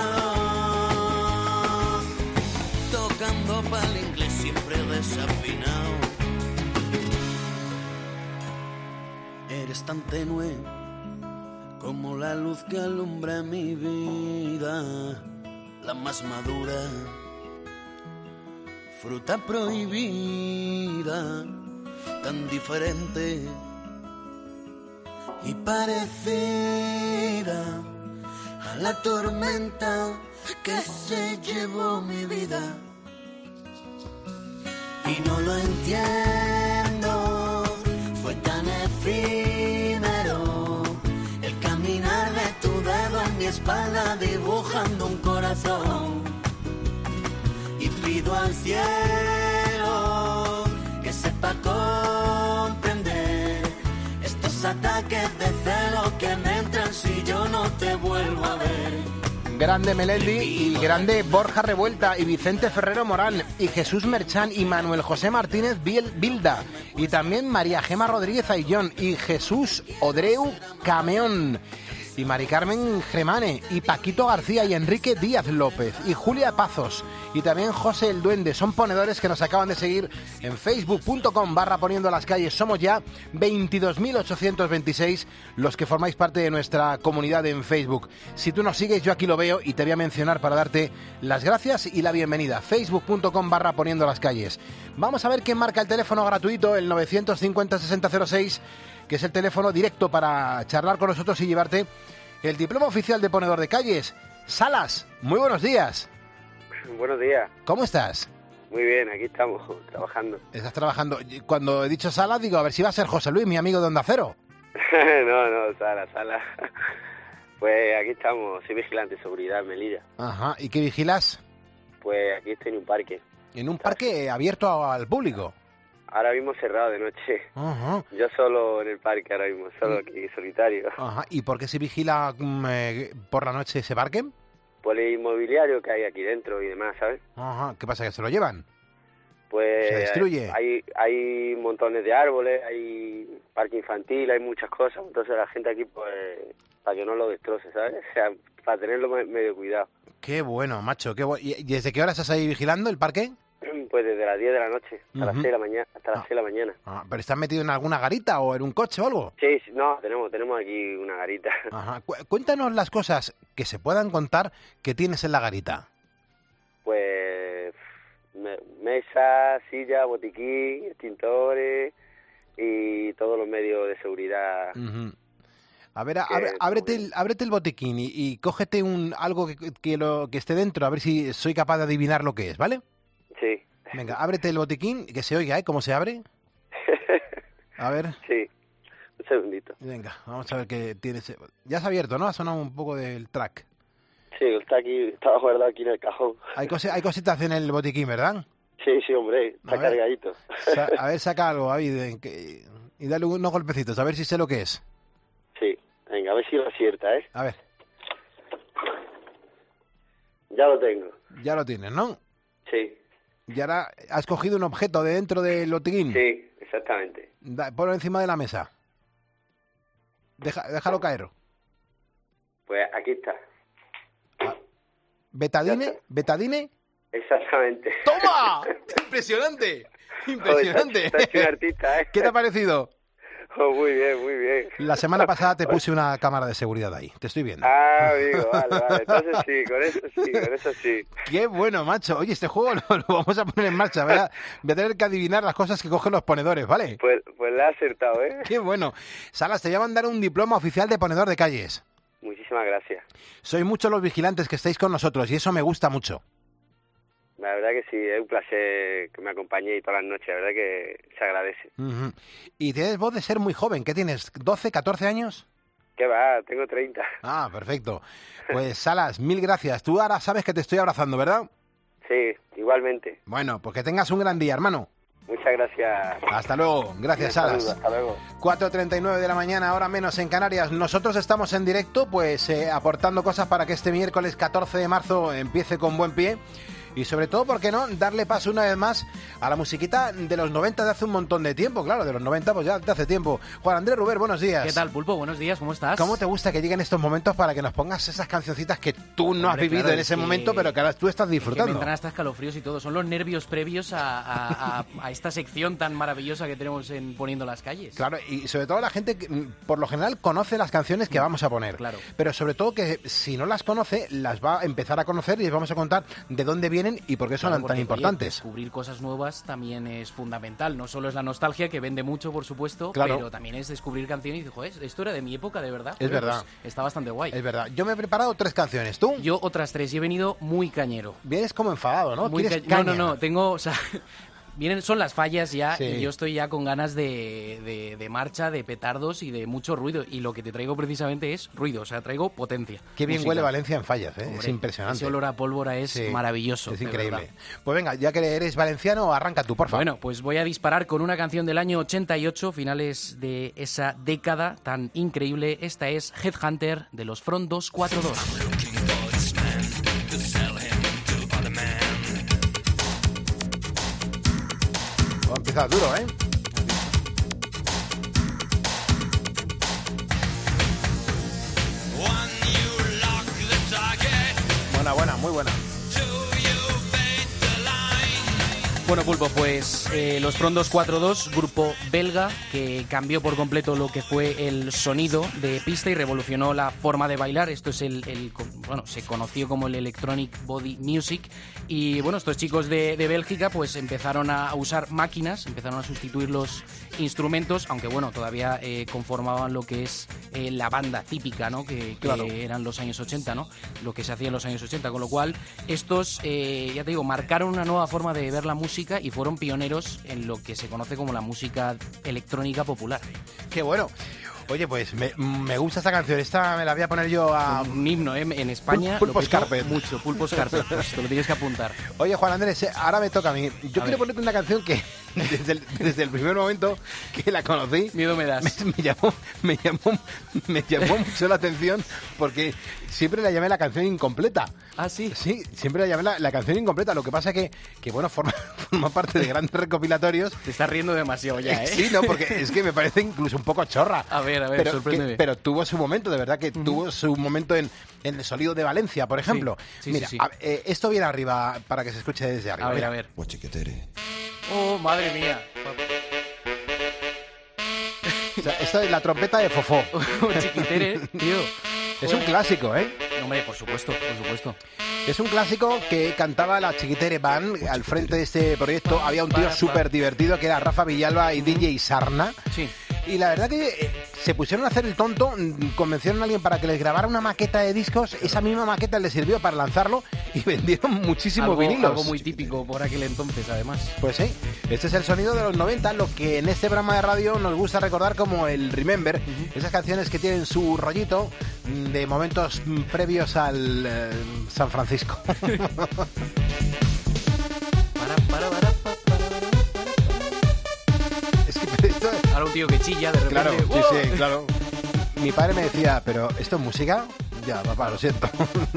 tejado. Tocando pa'l inglés siempre desafinado. Eres tan tenue como la luz que alumbra mi vida, la más madura, fruta prohibida, tan diferente y parecida a la tormenta que se llevó mi vida. Y no lo entiendo, fue tan efímero el caminar de tu dedo en mi espalda dibujando un corazón. Y pido al cielo que sepa comprender estos ataques de celo que me entran si yo no te vuelvo a ver. Grande Melendi y grande Borja Revuelta y Vicente Ferrero Morán y Jesús Merchán y Manuel José Martínez Bil- Bilda y también María Gema Rodríguez Aillón y Jesús Odreu Cameón y Mari Carmen Gemane y Paquito García y Enrique Díaz López y Julia Pazos y también José el Duende. Son ponedores que nos acaban de seguir en facebook punto com barra poniendo las calles. Somos ya veintidós mil ochocientos veintiséis los que formáis parte de nuestra comunidad en Facebook. Si tú nos sigues, yo aquí lo veo y te voy a mencionar para darte las gracias y la bienvenida. facebook punto com barra poniendo las calles. Vamos a ver quién marca el teléfono gratuito, el novecientos cincuenta sesenta cero seis, que es el teléfono directo para charlar con nosotros y llevarte el diploma oficial de ponedor de calles. Salas, muy buenos días. Buenos días. ¿Cómo estás? Muy bien, aquí estamos, trabajando. ¿Estás trabajando? Cuando he dicho Salas, digo, a ver si va a ser José Luis, mi amigo de Onda Cero. no, no, sala, sala. Pues aquí estamos, soy vigilante de seguridad en Melilla. Ajá, ¿y qué vigilas? Pues aquí estoy en un parque. En un parque abierto al público. Ahora mismo cerrado de noche. Ajá. Yo solo en el parque ahora mismo, solo aquí, solitario. Ajá. ¿Y por qué se vigila mm, eh, por la noche ese parque? Por el inmobiliario que hay aquí dentro y demás, ¿sabes? Ajá. ¿Qué pasa, que se lo llevan? Pues Se destruye. hay hay montones de árboles, hay parque infantil, hay muchas cosas. Entonces la gente aquí, pues, para que no lo destroce, ¿sabes? O sea, para tenerlo me- medio cuidado. Qué bueno, macho. Qué bu- ¿Y desde qué hora estás ahí vigilando el parque? Pues desde las diez de la noche hasta las Ujú. seis de la mañana. Hasta las seis de la mañana. Ah, ¿pero estás metido en alguna garita o en un coche o algo? Sí, sí, no, tenemos tenemos aquí una garita. Ajá. Cu- Cuéntanos las cosas que se puedan contar que tienes en la garita. Pues me- mesa, silla, botiquín, extintores y todos los medios de seguridad. Ujú. A ver, a- Que abre- está ábrete, el, ábrete el botiquín y, y cógete un algo que, que, lo, que esté dentro, a ver si soy capaz de adivinar lo que es, ¿vale? Sí. Venga, ábrete el botiquín, que se oiga, ¿eh? ¿Cómo se abre? A ver. Sí, un segundito. Venga, vamos a ver qué tienes. Ya se ha abierto, ¿no? Ha sonado un poco del track. Sí, está aquí, estaba guardado aquí en el cajón. Hay, cosi- hay cositas en el botiquín, ¿verdad? Sí, sí, hombre, está A ver. cargadito. Sa- a ver, saca algo, David, en que- y dale unos golpecitos, a ver si sé lo que es. Sí, venga, a ver si lo acierta, ¿eh? A ver, Ya lo tengo. ya lo tienes, ¿no? Sí, Y ahora has cogido un objeto de dentro del botiquín. sí, exactamente. Da- ponlo encima de la mesa. Deja- déjalo caer. Pues aquí está. ¿Betadine? ¿Betadine? Exactamente. ¡Toma! ¡Impresionante! ¡Impresionante! Joder, estás un artista, ¿eh? ¿Qué te ha parecido? Oh, muy bien, muy bien. La semana pasada te puse una cámara de seguridad ahí. Te estoy viendo. Ah, amigo, vale, vale. Entonces sí, con eso sí, con eso sí. ¡Qué bueno, macho! Oye, este juego lo, lo vamos a poner en marcha. Voy a, voy a tener que adivinar las cosas que cogen los ponedores, ¿vale? Pues, pues le ha acertado, ¿eh? ¡Qué bueno! Salas, te voy a mandar un diploma oficial de ponedor de calles. Muchísimas gracias. Sois muchos los vigilantes que estáis con nosotros y eso me gusta mucho. La verdad que sí, es un placer que me acompañéis todas las noches, la verdad que se agradece. Ujú. Y tienes voz de ser muy joven. ¿Qué tienes? ¿doce, catorce años? ¿Qué va? Tengo treinta. Ah, perfecto. Pues Salas, mil gracias. Tú ahora sabes que te estoy abrazando, ¿verdad? Sí, igualmente. Bueno, pues que tengas un gran día, hermano. Muchas gracias. Hasta luego. Gracias, Un Salas. saludo, hasta luego. cuatro treinta y nueve de la mañana, ahora menos en Canarias. Nosotros estamos en directo, pues eh, aportando cosas para que este miércoles catorce de marzo empiece con buen pie. Y sobre todo, ¿por qué no? Darle paso una vez más a la musiquita de los noventa de hace un montón de tiempo. Claro, de los noventa pues ya de hace tiempo. Juan Andrés Ruber, buenos días. ¿Qué tal, Pulpo? Buenos días, ¿cómo estás? ¿Cómo te gusta que lleguen estos momentos para que nos pongas esas cancioncitas que tú no has Hombre, vivido claro, en es ese que- momento, pero que ahora tú estás Es que me disfrutando? entran hasta escalofríos y todo. Son los nervios previos a, a- a- a esta sección tan maravillosa que tenemos en Poniendo las Calles. Claro, y sobre todo la gente que mm, por lo general conoce las canciones que vamos a poner. Claro. Pero sobre todo que si no las conoce, las va a empezar a conocer y les vamos a contar de dónde vienen y por qué son Claro, tan porque, oye, importantes. descubrir cosas nuevas también es fundamental. No solo es la nostalgia, que vende mucho, por supuesto, Claro. pero también es descubrir canciones y decir, joder, esto era de mi época, de verdad. Es Joder, verdad. pues, está bastante guay. Es verdad. Yo me he preparado tres canciones. ¿Tú? Yo otras tres y he venido muy cañero. Vienes como enfadado, ¿no? Muy ¿Quieres ca- no, no, caña? no, tengo, o sea, vienen, son las fallas ya Sí. y yo estoy ya con ganas de, de- de marcha, de petardos y de mucho ruido. Y lo que te traigo precisamente es ruido, o sea, traigo potencia. Qué bien musical. huele Valencia en fallas, ¿eh? es Hombre, impresionante. Ese olor a pólvora es Sí, maravilloso. Es de increíble. verdad. Pues venga, ya que eres valenciano, arranca tú, por favor. Bueno, pues voy a disparar con una canción del año ochenta y ocho, finales de esa década tan increíble. Esta es Headhunter de los Front dos cuatro dos. Oh, empieza duro, ¿eh? Buena, buena, muy buena. Bueno, Pulpo, pues eh, los Front dos cuatro dos, grupo belga que cambió por completo lo que fue el sonido de pista y revolucionó la forma de bailar. Esto es el, el- bueno, se conoció como el Electronic Body Music. Y bueno, estos chicos de, de Bélgica pues empezaron a usar máquinas, empezaron a sustituir los instrumentos, aunque bueno, todavía eh, conformaban lo que es eh, la banda típica, ¿no? Que, que Claro. eran los años ochenta, ¿no? Lo que se hacía en los años ochenta, con lo cual estos, eh, ya te digo, marcaron una nueva forma de ver la música y fueron pioneros en lo que se conoce como la música electrónica popular. Qué bueno. Oye, pues me, me gusta esta canción. Esta me la voy a poner yo a... Un himno, ¿eh? En España. Pulpos lo petó Carpet. Mucho, Pulpos Carpet. Pues te lo tienes que apuntar. Oye, Juan Andrés, eh, ahora me toca a mí. Yo A quiero ver. ponerte una canción que desde el, desde el primer momento que la conocí... Miedo me das. Me, me llamó, me, llamó, me llamó mucho la atención porque siempre la llamé la canción incompleta. Ah, sí. Sí, siempre la llamé la, la canción incompleta. Lo que pasa que, que bueno, forma, forma parte de grandes recopilatorios. Te estás riendo demasiado ya, ¿eh? Sí, no, porque es que me parece incluso un poco chorra. A ver, a ver, pero, sorpréndeme. que- pero tuvo su momento, de verdad que tuvo su momento en, en el sonido de Valencia, por ejemplo. sí, Mira, sí, sí. a- eh, esto viene arriba para que se escuche desde arriba. A ver, mira. a ver. Oh, madre mía. O sea, esto es la trompeta de Fofó. Chiquitere, tío. Es un clásico, ¿eh? Hombre, por supuesto, por supuesto. Es un clásico que cantaba la Chiquitere Band. Al frente de este proyecto había un tío súper divertido que era Rafa Villalba y D J Sarna. Sí. Y la verdad que eh, se pusieron a hacer el tonto, mm, convencieron a alguien para que les grabara una maqueta de discos, esa misma maqueta les sirvió para lanzarlo y vendieron muchísimos Algo, vinilos. algo muy típico por aquel entonces, además. Pues sí, este es el sonido de los noventa, lo que en este programa de radio nos gusta recordar como el Remember, esas canciones que tienen su rollito mm, de momentos mm, previos al eh, San Francisco. Es que esto es... Ahora un tío que chilla de repente. Claro, sí, ¡wow! sí, claro. Mi padre me decía, pero ¿esto es música? Ya, papá, lo siento.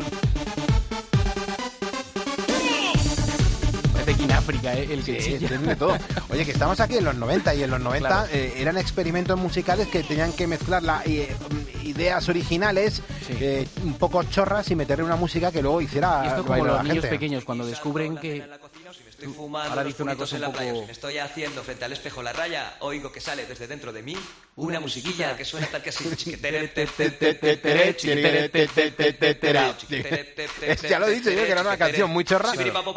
Parece que en África, ¿eh? El que Sí, chilla. tiene de todo. Oye, que estamos aquí en los noventa y en los noventa Claro. eh, eran experimentos musicales que tenían que mezclar la, eh, ideas originales, eh, un poco chorras y meterle una música que luego hiciera Y esto como bailar a los la niños gente. pequeños cuando descubren que... Estoy fumando Ahora los dice una puritos cosa en un la playa. poco... Me estoy haciendo frente al espejo la raya. Oigo que sale desde dentro de mí una musiquilla que suena tal que así. Ya lo he dicho yo, que era una canción muy chorra.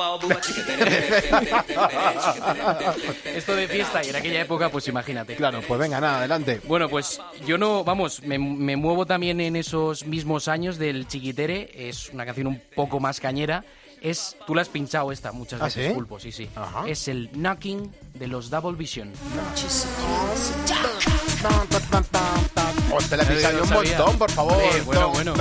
Esto de fiesta y en aquella época, pues imagínate. Claro, pues venga, nada, adelante. Bueno, pues yo no, vamos, me, me muevo también en esos mismos años del Chiquitere. Es una canción un poco más cañera. Es, tú la has pinchado esta muchas ¿Ah, veces, sí? Pulpo, sí, sí. Ajá. Es el Knocking de los Double Vision. Oh, te la he pisado yo un Sabía. montón, por favor. Eh, bueno, bueno.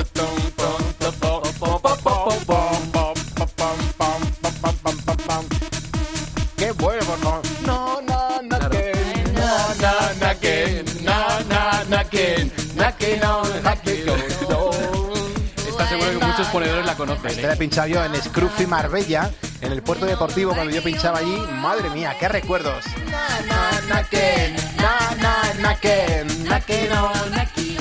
Qué bueno, por favor. No, no, no, que, no, no, no, que, no, no, no, que, no, que, no, no, que, no. Está seguro que muchos ponedores la conocen, Este ¿eh? la he pinchado yo en Scruffy Marbella, en el puerto deportivo, cuando yo pinchaba allí. Madre mía, qué recuerdos. Na, na, na, que, na, na, na, que, na, que, no, na, que.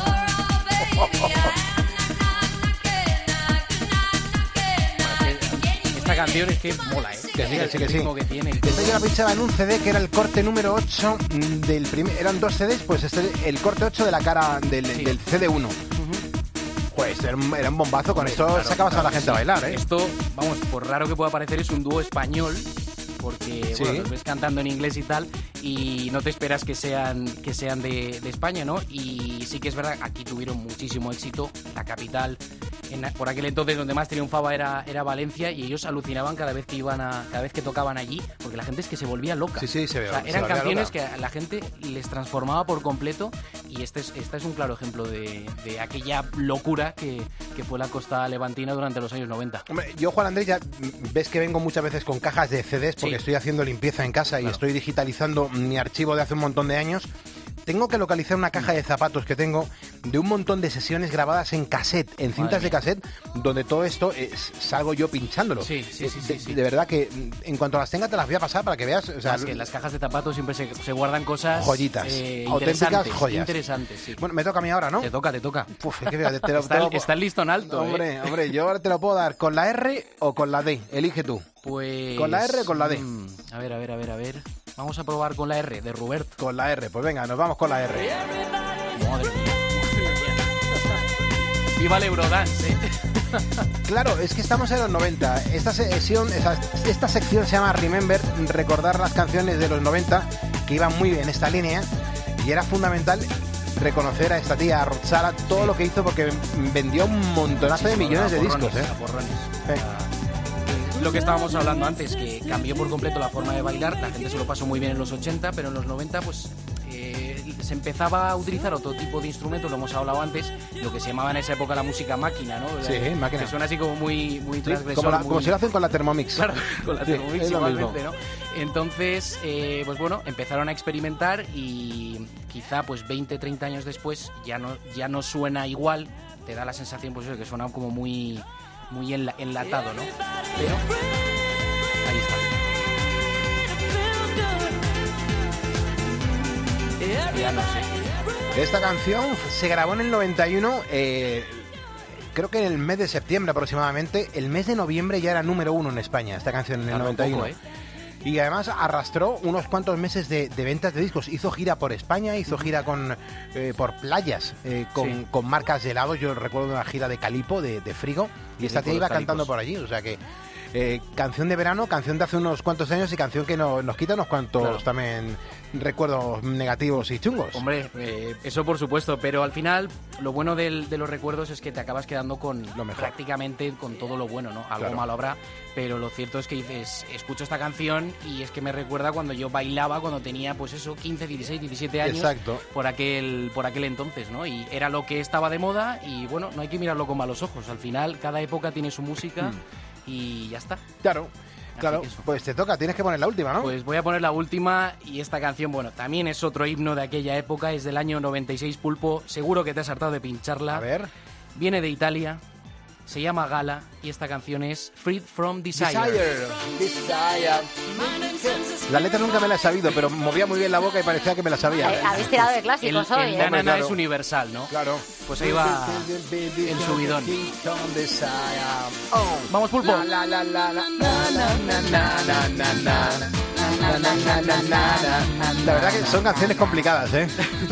Esta canción es que mola, ¿eh? Que sí, que sí, que El sí. ritmo que tiene. Esta yo la pinchaba en un C D que era el corte número ocho del primer... Eran dos C Ds, pues este es el corte ocho de la cara del, del C D uno. Pues era un, era un bombazo, con esto Claro, sacabas a la claro, gente a sí. bailar, ¿eh? Esto, vamos, por raro que pueda parecer, es un dúo español, porque Sí. bueno, los ves cantando en inglés y tal, y no te esperas que sean que sean de, de España, ¿no? Y sí que es verdad, aquí tuvieron muchísimo éxito, la capital, en, por aquel entonces donde más triunfaba era, era Valencia, y ellos alucinaban cada vez que iban a, cada vez que tocaban allí, porque la gente es que se volvía loca. Sí, sí, se ve- O sea, se eran volvía canciones loca. que a la gente les transformaba por completo, y este es, este es un claro ejemplo de, de aquella locura que, que fue la costa levantina durante los años noventa. Hombre, yo, Juan Andrés, ya ves que vengo muchas veces con cajas de C Ds porque Sí. estoy haciendo limpieza en casa y Claro. estoy digitalizando mi archivo de hace un montón de años. Tengo que localizar una caja de zapatos que tengo de un montón de sesiones grabadas en cassette, en cintas de mía. cassette, donde todo esto es, salgo yo pinchándolo. Sí, sí, sí, Eh, sí, de, sí. de verdad que mm, en cuanto las tenga te las voy a pasar para que veas. O sea, Más que en las cajas de zapatos siempre se, se guardan cosas joyitas, eh, auténticas interesantes, joyas. Interesantes, sí. Bueno, me toca a mí ahora, ¿no? Te toca, te toca. Uf, es que mira, te lo- está, te lo- el- está el listón alto, Hombre, ¿eh? hombre, yo ahora te lo puedo dar con la R o con la D. Elige tú. Pues... ¿Con la R o con la D? mm, a ver, a ver, a ver, a ver. Vamos a probar con la R, de Robert. Con la R, pues venga, nos vamos con la R. Madre mía. Viva el Eurodance, ¿eh? Claro, es que estamos en los noventa. Esta sección, esa- esta sección se llama Remember, recordar las canciones de los noventa que iban muy bien en esta línea, y era fundamental reconocer a esta tía, a Roxala, todo lo que hizo, porque vendió un montonazo de millones de A discos, porrones, ¿eh? a porrones. Eh. Lo que estábamos hablando antes, que cambió por completo la forma de bailar. La gente se lo pasó muy bien en los ochenta, pero en los noventa, pues eh, se empezaba a utilizar otro tipo de instrumentos, lo hemos hablado antes, lo que se llamaba en esa época la música máquina, ¿no? Sí, que máquina. Que suena así como muy, muy Sí, transgresor. como, la- muy- como si lo hacen con la Thermomix. Claro, con la Sí, Thermomix es lo igualmente, mismo. ¿no? Entonces, eh, pues bueno, empezaron a experimentar y quizá pues veinte, treinta años después ya no, ya no suena igual, te da la sensación pues eso, que suena como muy, muy enla- enlatado, ¿no? Pero ahí está. Ya no sé. Esta canción se grabó en el noventa y uno, eh, creo que en el mes de septiembre aproximadamente. El mes de noviembre ya era número uno en España, esta canción en el Tardó un noventa y uno. poco, ¿eh? Y además arrastró unos cuantos meses de, de ventas de discos. Hizo gira por España, hizo gira con eh, por playas, eh, con, Sí. con marcas de helados. Yo recuerdo una gira de Calipo, de, de Frigo, y esta Mítico tía los iba Calipos. cantando por allí. O sea que eh, canción de verano, canción de hace unos cuantos años y canción que no- nos quita unos cuantos Claro. también recuerdos negativos y chungos. Hombre, eh, eso por supuesto, pero al final lo bueno del- de los recuerdos es que te acabas quedando con prácticamente con todo lo bueno, ¿no? Algo Claro. malo habrá, pero lo cierto es que dices, escucho esta canción y es que me recuerda cuando yo bailaba cuando tenía pues eso, quince, dieciséis, diecisiete años. Exacto. Por aquel, por aquel entonces, ¿no? Y era lo que estaba de moda y bueno, no hay que mirarlo con malos ojos. Al final, cada época tiene su música y ya está. Claro, claro. que eso. Pues te toca, tienes que poner la última, ¿no? Pues voy a poner la última y esta canción, bueno, también es otro himno de aquella época, es del año noventa y seis, Pulpo, seguro que te has hartado de pincharla. A ver. Viene de Italia, se llama Gala y esta canción es Freed from Desire. Desire. La letra nunca me la he sabido, pero movía muy bien la boca y parecía que me la sabía. Eh, habéis tirado de clásicos el, hoy, el ¿eh? na, na, na Hombre, claro. es universal, ¿no? Claro. Pues ahí va el subidón. Oh. Vamos, Pulpo. La, la, la, la, la, na, na, na, na, na, na. Na, na, na, na, na. La verdad que son canciones complicadas, ¿eh?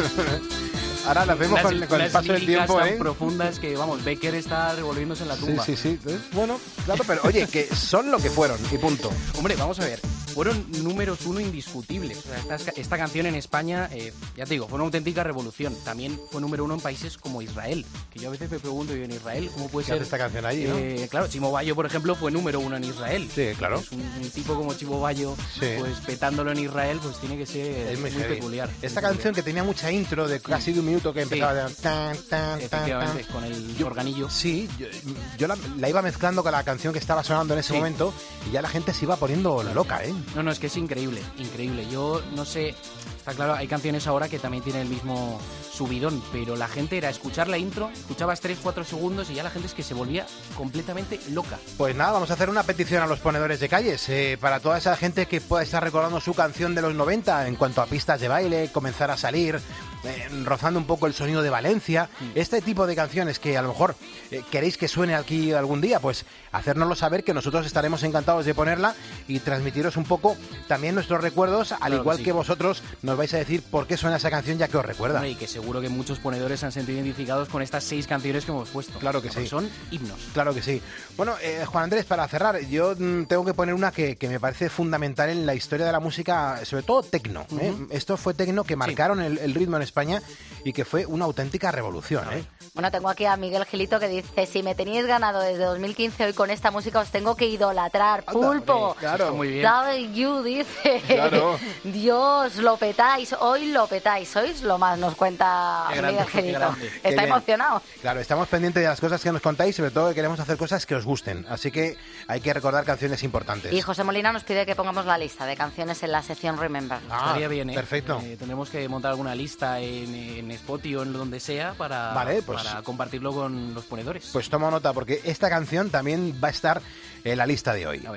Ahora las vemos Unas- con, con el unas paso del líricas tiempo, tan ¿eh? profundas que, vamos, Becker está revolviéndose en la Sí, tumba. sí, sí. ¿eh? Bueno, claro, pero oye, que son lo que fueron y punto. Hombre, vamos a ver. Fueron números uno indiscutibles. O sea, esta, esta canción en España, eh, ya te digo, fue una auténtica revolución. También fue número uno en países como Israel. Que yo a veces me pregunto, yo en Israel, ¿cómo puede ¿Qué ser? hace esta canción allí, no? Eh, claro, Chimo Bayo, por ejemplo, fue número uno en Israel. Sí, claro. Es un, un tipo como Chimo Bayo, Sí. pues petándolo en Israel, pues tiene que ser Es muy, muy, heavy. peculiar. Esta muy canción que tenía mucha intro de casi de un minuto que Sí. empezaba de tan, tan, tan, Efectivamente, tan. con el organillo. Sí, yo, yo la, la iba mezclando con la canción que estaba sonando en ese Sí. momento y ya la gente se iba poniendo loca, ¿eh? No, no, es que es increíble, increíble. Yo no sé, está claro, hay canciones ahora que también tienen el mismo subidón, pero la gente era escuchar la intro, escuchabas tres, cuatro segundos y ya la gente es que se volvía completamente loca. Pues nada, vamos a hacer una petición a los ponedores de calles eh, para toda esa gente que pueda estar recordando su canción de los noventa en cuanto a pistas de baile, comenzar a salir, eh, rozando un poco el sonido de Valencia. Este tipo de canciones que a lo mejor eh, queréis que suene aquí algún día, pues hacérnoslo saber, que nosotros estaremos encantados de ponerla y transmitiros un poco también nuestros recuerdos, al Claro que igual sí. que vosotros nos vais a decir por qué suena esa canción ya que os recuerda. Hombre, y que seguro que muchos ponedores se han sentido identificados con estas seis canciones que hemos puesto. Claro que Porque sí. Son himnos. Claro que sí. Bueno, eh, Juan Andrés, para cerrar, yo mm, tengo que poner una que, que me parece fundamental en la historia de la música, sobre todo tecno. ¿eh? Ujú. Esto fue tecno que marcaron el, el ritmo en España y que fue una auténtica revolución. ¿eh? Bueno, tengo aquí a Miguel Gilito que dice, si me teníais ganado desde dos mil quince, hoy con esta música os tengo que idolatrar. Pulpo. eh, claro. Muy bien. W you dice, Claro. Dios, lo petáis, hoy lo petáis, sois lo más, nos cuenta Qué grande, Miguel qué Gilito. grande. Qué Está bien. emocionado. Claro, estamos pendientes de las cosas que nos contáis, sobre todo que queremos hacer cosas que os gusten. Así que hay que recordar canciones importantes. Y José Molina nos pide que pongamos la lista de canciones en la sección Remember. Ah, Estaría bien, ¿eh? perfecto. Eh, tendremos que montar alguna lista en, en Spotify o en donde sea para, Vale, pues- para compartirlo con los ponedores. Pues toma nota, porque esta canción también va a estar en la lista de hoy.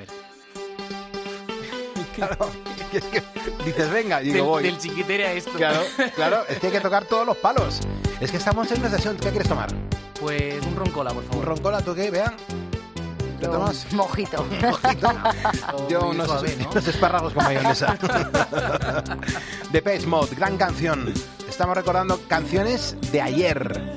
A ver. Claro, que es que dices, venga, y digo, Del, voy. del chiquitere a esto. Claro, claro, es que hay que tocar todos los palos. Es que estamos en una sesión, ¿qué quieres tomar? Pues un roncola, por ¿Un favor. roncola tú qué? Vean. ¿Te Yo, tomas? Mojito. Yo muy unos, suave, ¿no? unos espárragos con mayonesa. Depeche Mode, gran canción. Estamos recordando canciones de ayer.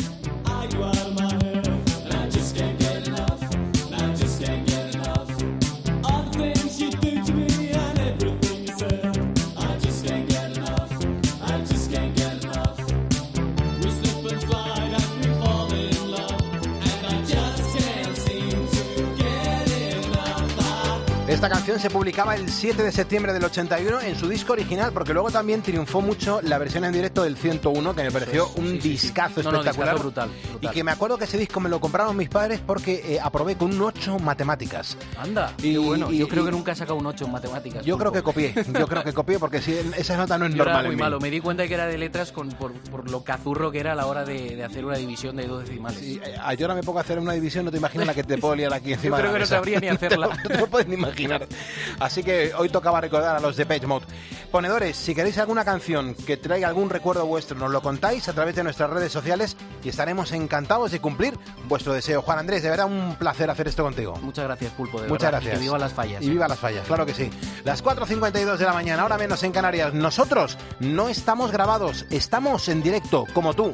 Esta canción se publicaba el siete de septiembre del ochenta y uno en su disco original, porque luego también triunfó mucho la versión en directo del ciento uno, que me pareció un sí, sí, discazo sí. No, espectacular. No, brutal, brutal. Y que me acuerdo que ese disco me lo compraron mis padres porque eh, aprobé con un ocho en matemáticas. Anda, y, qué bueno. Y, yo creo y, que nunca he sacado un ocho en matemáticas. Yo creo que copié, yo creo que copié, porque si esa nota no es yo normal era muy en malo, mí. me di cuenta que era de letras con, por, por lo cazurro que era a la hora de, de hacer una división de dos decimales. Sí, yo ahora me pongo a hacer una división, no te imaginas la que te puedo liar aquí encima yo creo de la que mesa. no sabría ni hacerla. No te lo puedes ni imaginar. Así que hoy tocaba recordar a los de Depeche Mode. Ponedores, si queréis alguna canción que traiga algún recuerdo vuestro, nos lo contáis a través de nuestras redes sociales y estaremos encantados de cumplir vuestro deseo. Juan Andrés, de verdad un placer hacer esto contigo. Muchas gracias, Pulpo, de Muchas verdad. gracias. Y que viva las fallas. Y viva las fallas, claro que sí. Las cuatro cincuenta y dos de la mañana, ahora menos en Canarias. Nosotros no estamos grabados, estamos en directo, como tú.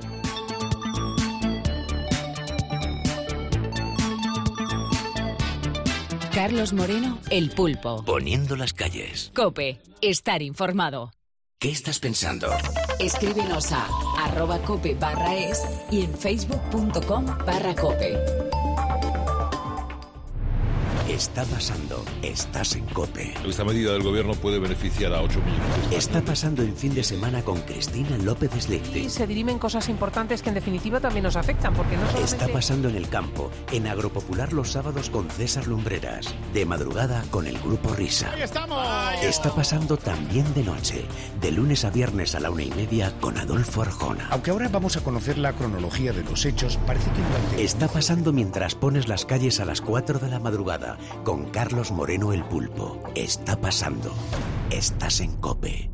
Carlos Moreno, El Pulpo. Poniendo las calles. COPE, estar informado. ¿Qué estás pensando? Escríbenos a arroba cope barra es y en facebook.com barra cope. Está pasando. Estás en COPE. Esta medida del gobierno puede beneficiar a ocho millones de españoles. Está pasando el fin de semana con Cristina López Slichting. Y se dirimen cosas importantes que en definitiva también nos afectan, porque no solamente... Está pasando en el campo, en Agropopular los sábados con César Lumbreras. De madrugada con el Grupo Risa. ¡Ahí estamos! Está pasando también de noche, de lunes a viernes a la una y media con Adolfo Arjona. Aunque ahora vamos a conocer la cronología de los hechos, parece que durante... Está pasando mientras pones las calles a las cuatro de la madrugada con Carlos Moreno el Pulpo. Está pasando. Estás en COPE.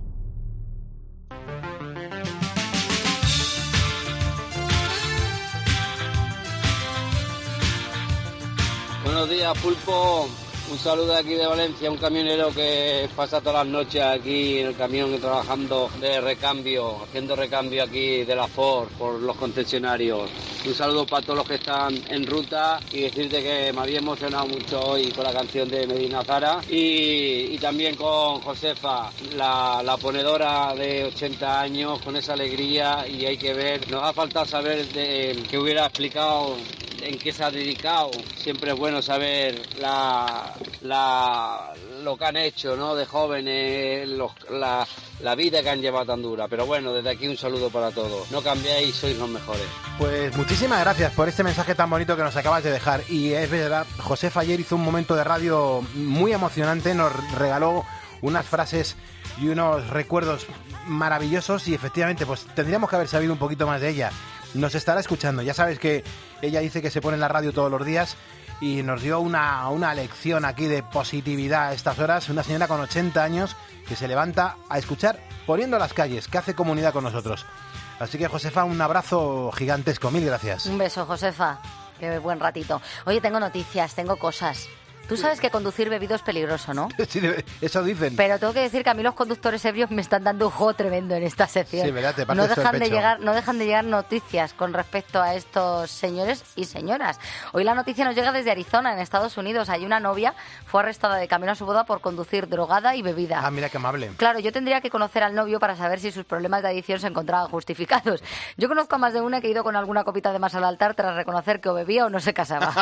Buenos días, Pulpo. Un saludo de aquí de Valencia, un camionero que pasa todas las noches aquí en el camión trabajando de recambio, haciendo recambio aquí de la Ford por los concesionarios. Un saludo para todos los que están en ruta y decirte que me había emocionado mucho hoy con la canción de Medina Zara y, y también con Josefa, la, la ponedora de ochenta años, con esa alegría, y hay que ver, nos ha faltado saber de, que hubiera explicado en qué se ha dedicado. Siempre es bueno saber la, la, lo que han hecho, ¿no? De jóvenes, los, la, la vida que han llevado tan dura. Pero bueno, desde aquí un saludo para todos. No cambiéis, sois los mejores. Pues muchísimas gracias por este mensaje tan bonito que nos acabas de dejar. Y es verdad, Josefa ayer hizo un momento de radio muy emocionante, nos regaló unas frases y unos recuerdos maravillosos y efectivamente pues tendríamos que haber sabido un poquito más de ella. Nos estará escuchando, ya sabes que ella dice que se pone en la radio todos los días y nos dio una, una lección aquí de positividad a estas horas, una señora con ochenta años que se levanta a escuchar Poniendo las calles, que hace comunidad con nosotros. Así que Josefa, un abrazo gigantesco, mil gracias. Un beso, Josefa, qué buen ratito. Oye, tengo noticias, tengo cosas. Tú sabes que conducir bebido es peligroso, ¿no? Sí, eso dicen. Pero tengo que decir que a mí los conductores ebrios me están dando un juego tremendo en esta sección. Sí, ¿verdad? Te no dejan de llegar, no dejan de llegar noticias con respecto a estos señores y señoras. Hoy la noticia nos llega desde Arizona, en Estados Unidos. Hay una novia, fue arrestada de camino a su boda por conducir drogada y bebida. Ah, mira qué amable. Claro, yo tendría que conocer al novio para saber si sus problemas de adicción se encontraban justificados. Yo conozco a más de una que ha ido con alguna copita de más al altar tras reconocer que o bebía o no se casaba.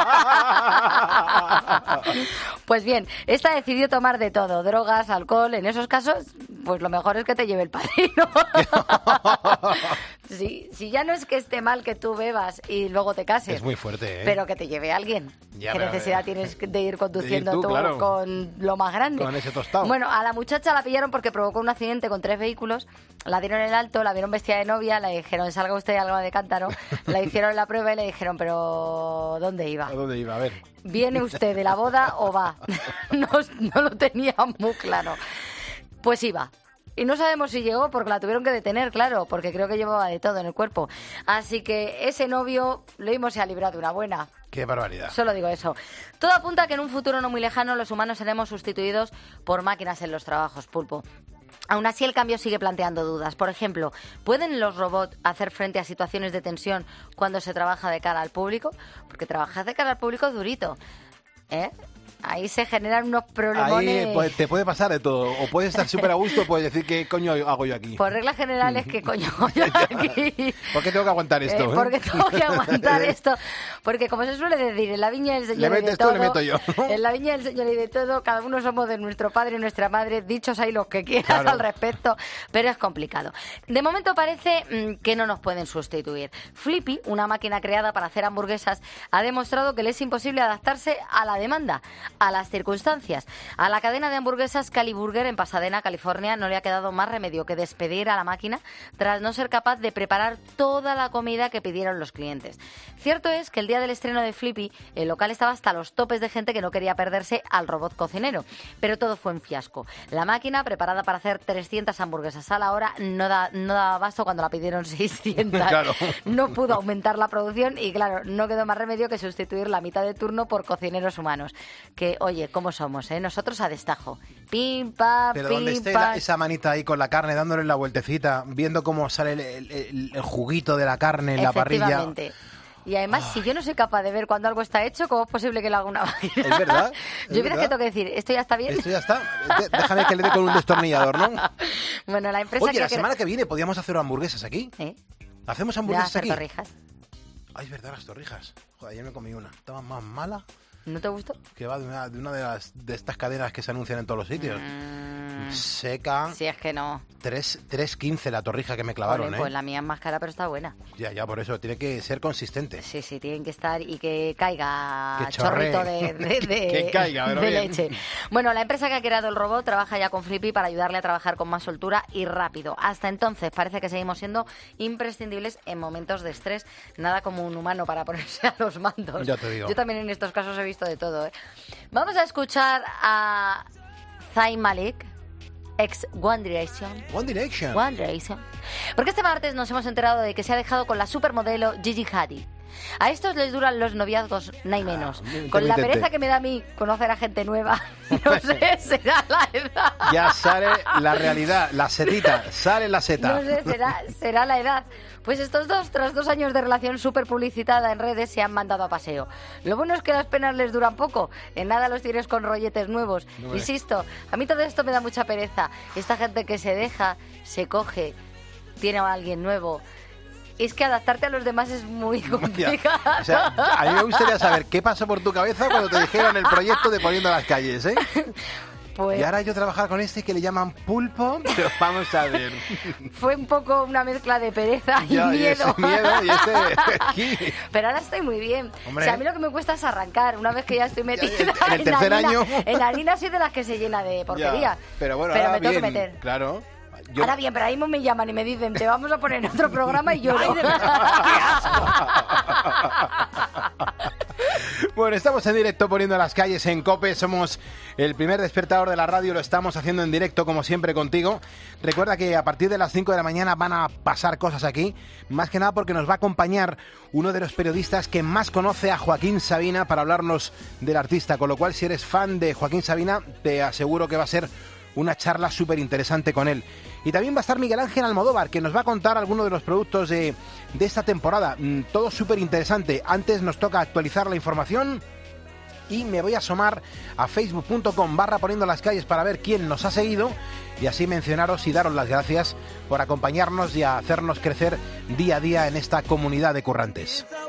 Pues bien, esta decidió tomar de todo, drogas, alcohol. En esos casos, pues lo mejor es que te lleve el padrino. Sí, si ya no es que esté mal que tú bebas y luego te cases. Es muy fuerte, ¿eh? Pero que te lleve alguien. Ya, ¿Qué pero, necesidad eh, tienes de ir conduciendo de ir tú, tú claro, con lo más grande? con ese tostado. Bueno, a la muchacha la pillaron porque provocó un accidente con tres vehículos. La dieron el alto, la vieron vestida de novia, le dijeron, salga usted algo de cántaro. Le hicieron la prueba y le dijeron, pero ¿dónde iba? ¿A dónde iba? A ver. ¿Viene usted de la boda o va? No, no lo tenía muy claro. Pues iba. Y no sabemos si llegó porque la tuvieron que detener, claro, porque creo que llevaba de todo en el cuerpo. Así que ese novio, lo mismo se ha librado de una buena. Qué barbaridad. Solo digo eso. Todo apunta a que en un futuro no muy lejano los humanos seremos sustituidos por máquinas en los trabajos, Pulpo. Aún así, el cambio sigue planteando dudas. Por ejemplo, ¿pueden los robots hacer frente a situaciones de tensión cuando se trabaja de cara al público? Porque trabajar de cara al público es durito, ¿eh? Ahí se generan unos problemones. Ahí pues, te puede pasar de todo. O puedes estar súper a gusto o puedes decir, ¿qué coño hago yo aquí? Por reglas generales, ¿qué coño hago yo aquí? ¿Por qué tengo que aguantar esto? Eh, eh? Porque tengo que aguantar esto. Porque como se suele decir, en la viña del Señor Le hay de metes tú, todo. le meto yo, ¿no? En la viña del Señor hay de todo. Cada uno somos de nuestro padre y nuestra madre. Dichos hay los que quieras Claro. al respecto. Pero es complicado. De momento parece mmm, que no nos pueden sustituir. Flippy, una máquina creada para hacer hamburguesas, ha demostrado que le es imposible adaptarse a la demanda, a las circunstancias. A la cadena de hamburguesas Caliburger en Pasadena, California, no le ha quedado más remedio que despedir a la máquina tras no ser capaz de preparar toda la comida que pidieron los clientes. Cierto es que el día del estreno de Flippy, el local estaba hasta los topes de gente que no quería perderse al robot cocinero, pero todo fue un fiasco. La máquina, preparada para hacer trescientas hamburguesas a la hora, no da, no daba abasto cuando la pidieron seiscientas. Claro. No pudo aumentar la producción y, claro, no quedó más remedio que sustituir la mitad de turno por cocineros humanos. Que, oye, ¿cómo somos, eh? Nosotros a destajo. Pim, pam, Pero pim, donde esté pam. la- esa manita ahí con la carne, dándole la vueltecita, viendo cómo sale el, el- el- el juguito de la carne en la parrilla. Efectivamente. Y además, si yo no soy capaz de ver cuando algo está hecho, ¿cómo es posible que lo haga una máquina? Es verdad. es Yo creo que verdad. tengo que decir, ¿esto ya está bien? Esto ya está. De- Déjame que le dé con un destornillador, ¿no? Bueno, la empresa Oye, que... la cre- semana que viene podríamos hacer hamburguesas aquí. ¿Eh? ¿Hacemos Ya hamburguesas hacer aquí? torrijas. Ay, es verdad, las torrijas. Joder, ayer me comí una. Estaba más mala ¿No te gustó? que va de una de, una de, las, de estas cadenas que se anuncian en todos los sitios. Seca. Si es que no. tres quince la torrija que me clavaron, Ole, ¿eh? pues la mía es más cara, pero está buena. Ya, ya, por eso. Tiene que ser consistente. Sí, sí, tienen que estar y que caiga Que chorree. chorrito de, de, de- Que caiga, pero de bien. leche. Bueno, la empresa que ha creado el robot trabaja ya con Flippy para ayudarle a trabajar con más soltura y rápido. Hasta entonces parece que seguimos siendo imprescindibles en momentos de estrés. Nada como un humano para ponerse a los mandos. Ya te digo. Yo también en estos casos he visto de todo, ¿eh? Vamos a escuchar a Zayn Malik, ex One Direction. One Direction. One Direction. Porque este martes nos hemos enterado de que se ha dejado con la supermodelo Gigi Hadid. A estos les duran los noviazgos, no hay menos. muy Con la intermitente. pereza que me da a mí conocer a gente nueva, no sé, será la edad. Ya sale la realidad, la setita, sale la seta. No sé, será, será la edad. Pues estos dos, tras dos años de relación súper publicitada en redes, se han mandado a paseo. Lo bueno es que las penas les duran poco. En nada los tienes con rolletes nuevos. Hombre. Insisto, a mí todo esto me da mucha pereza. Esta gente que se deja, se coge, tiene a alguien nuevo. Es que adaptarte a los demás es muy Ya. complicado. O sea, a mí me gustaría saber qué pasó por tu cabeza cuando te dijeron el proyecto de Poniendo las Calles, ¿eh? Pues Y ahora yo trabajar con este que le llaman pulpo, pero vamos a ver. fue un poco una mezcla de pereza y Ya, y miedo. ese miedo y este aquí. Pero ahora estoy muy bien. Hombre. O sea, a mí lo que me cuesta es arrancar. Una vez que ya estoy metida en el tercer la harina, año. En la harina soy de las que se llena de porquería. Ya, pero bueno, Pero ahora me tengo bien, que meter. claro. Yo- Ahora bien, pero ahí mismo me llaman y me dicen, te vamos a poner en otro programa y lloro. Ay, de verdad, Bueno, estamos en directo Poniendo las Calles en COPE. Somos el primer despertador de la radio. Lo estamos haciendo en directo, como siempre, contigo. Recuerda que a partir de las cinco de la mañana van a pasar cosas aquí. Más que nada porque nos va a acompañar uno de los periodistas que más conoce a Joaquín Sabina para hablarnos del artista. Con lo cual, si eres fan de Joaquín Sabina, te aseguro que va a ser una charla súper interesante con él. Y también va a estar Miguel Ángel Almodóvar, que nos va a contar algunos de los productos de, de esta temporada. Mm, Todo súper interesante. Antes nos toca actualizar la información y me voy a asomar a facebook punto com barra Poniendo las Calles para ver quién nos ha seguido y así mencionaros y daros las gracias por acompañarnos y a hacernos crecer día a día en esta comunidad de currantes.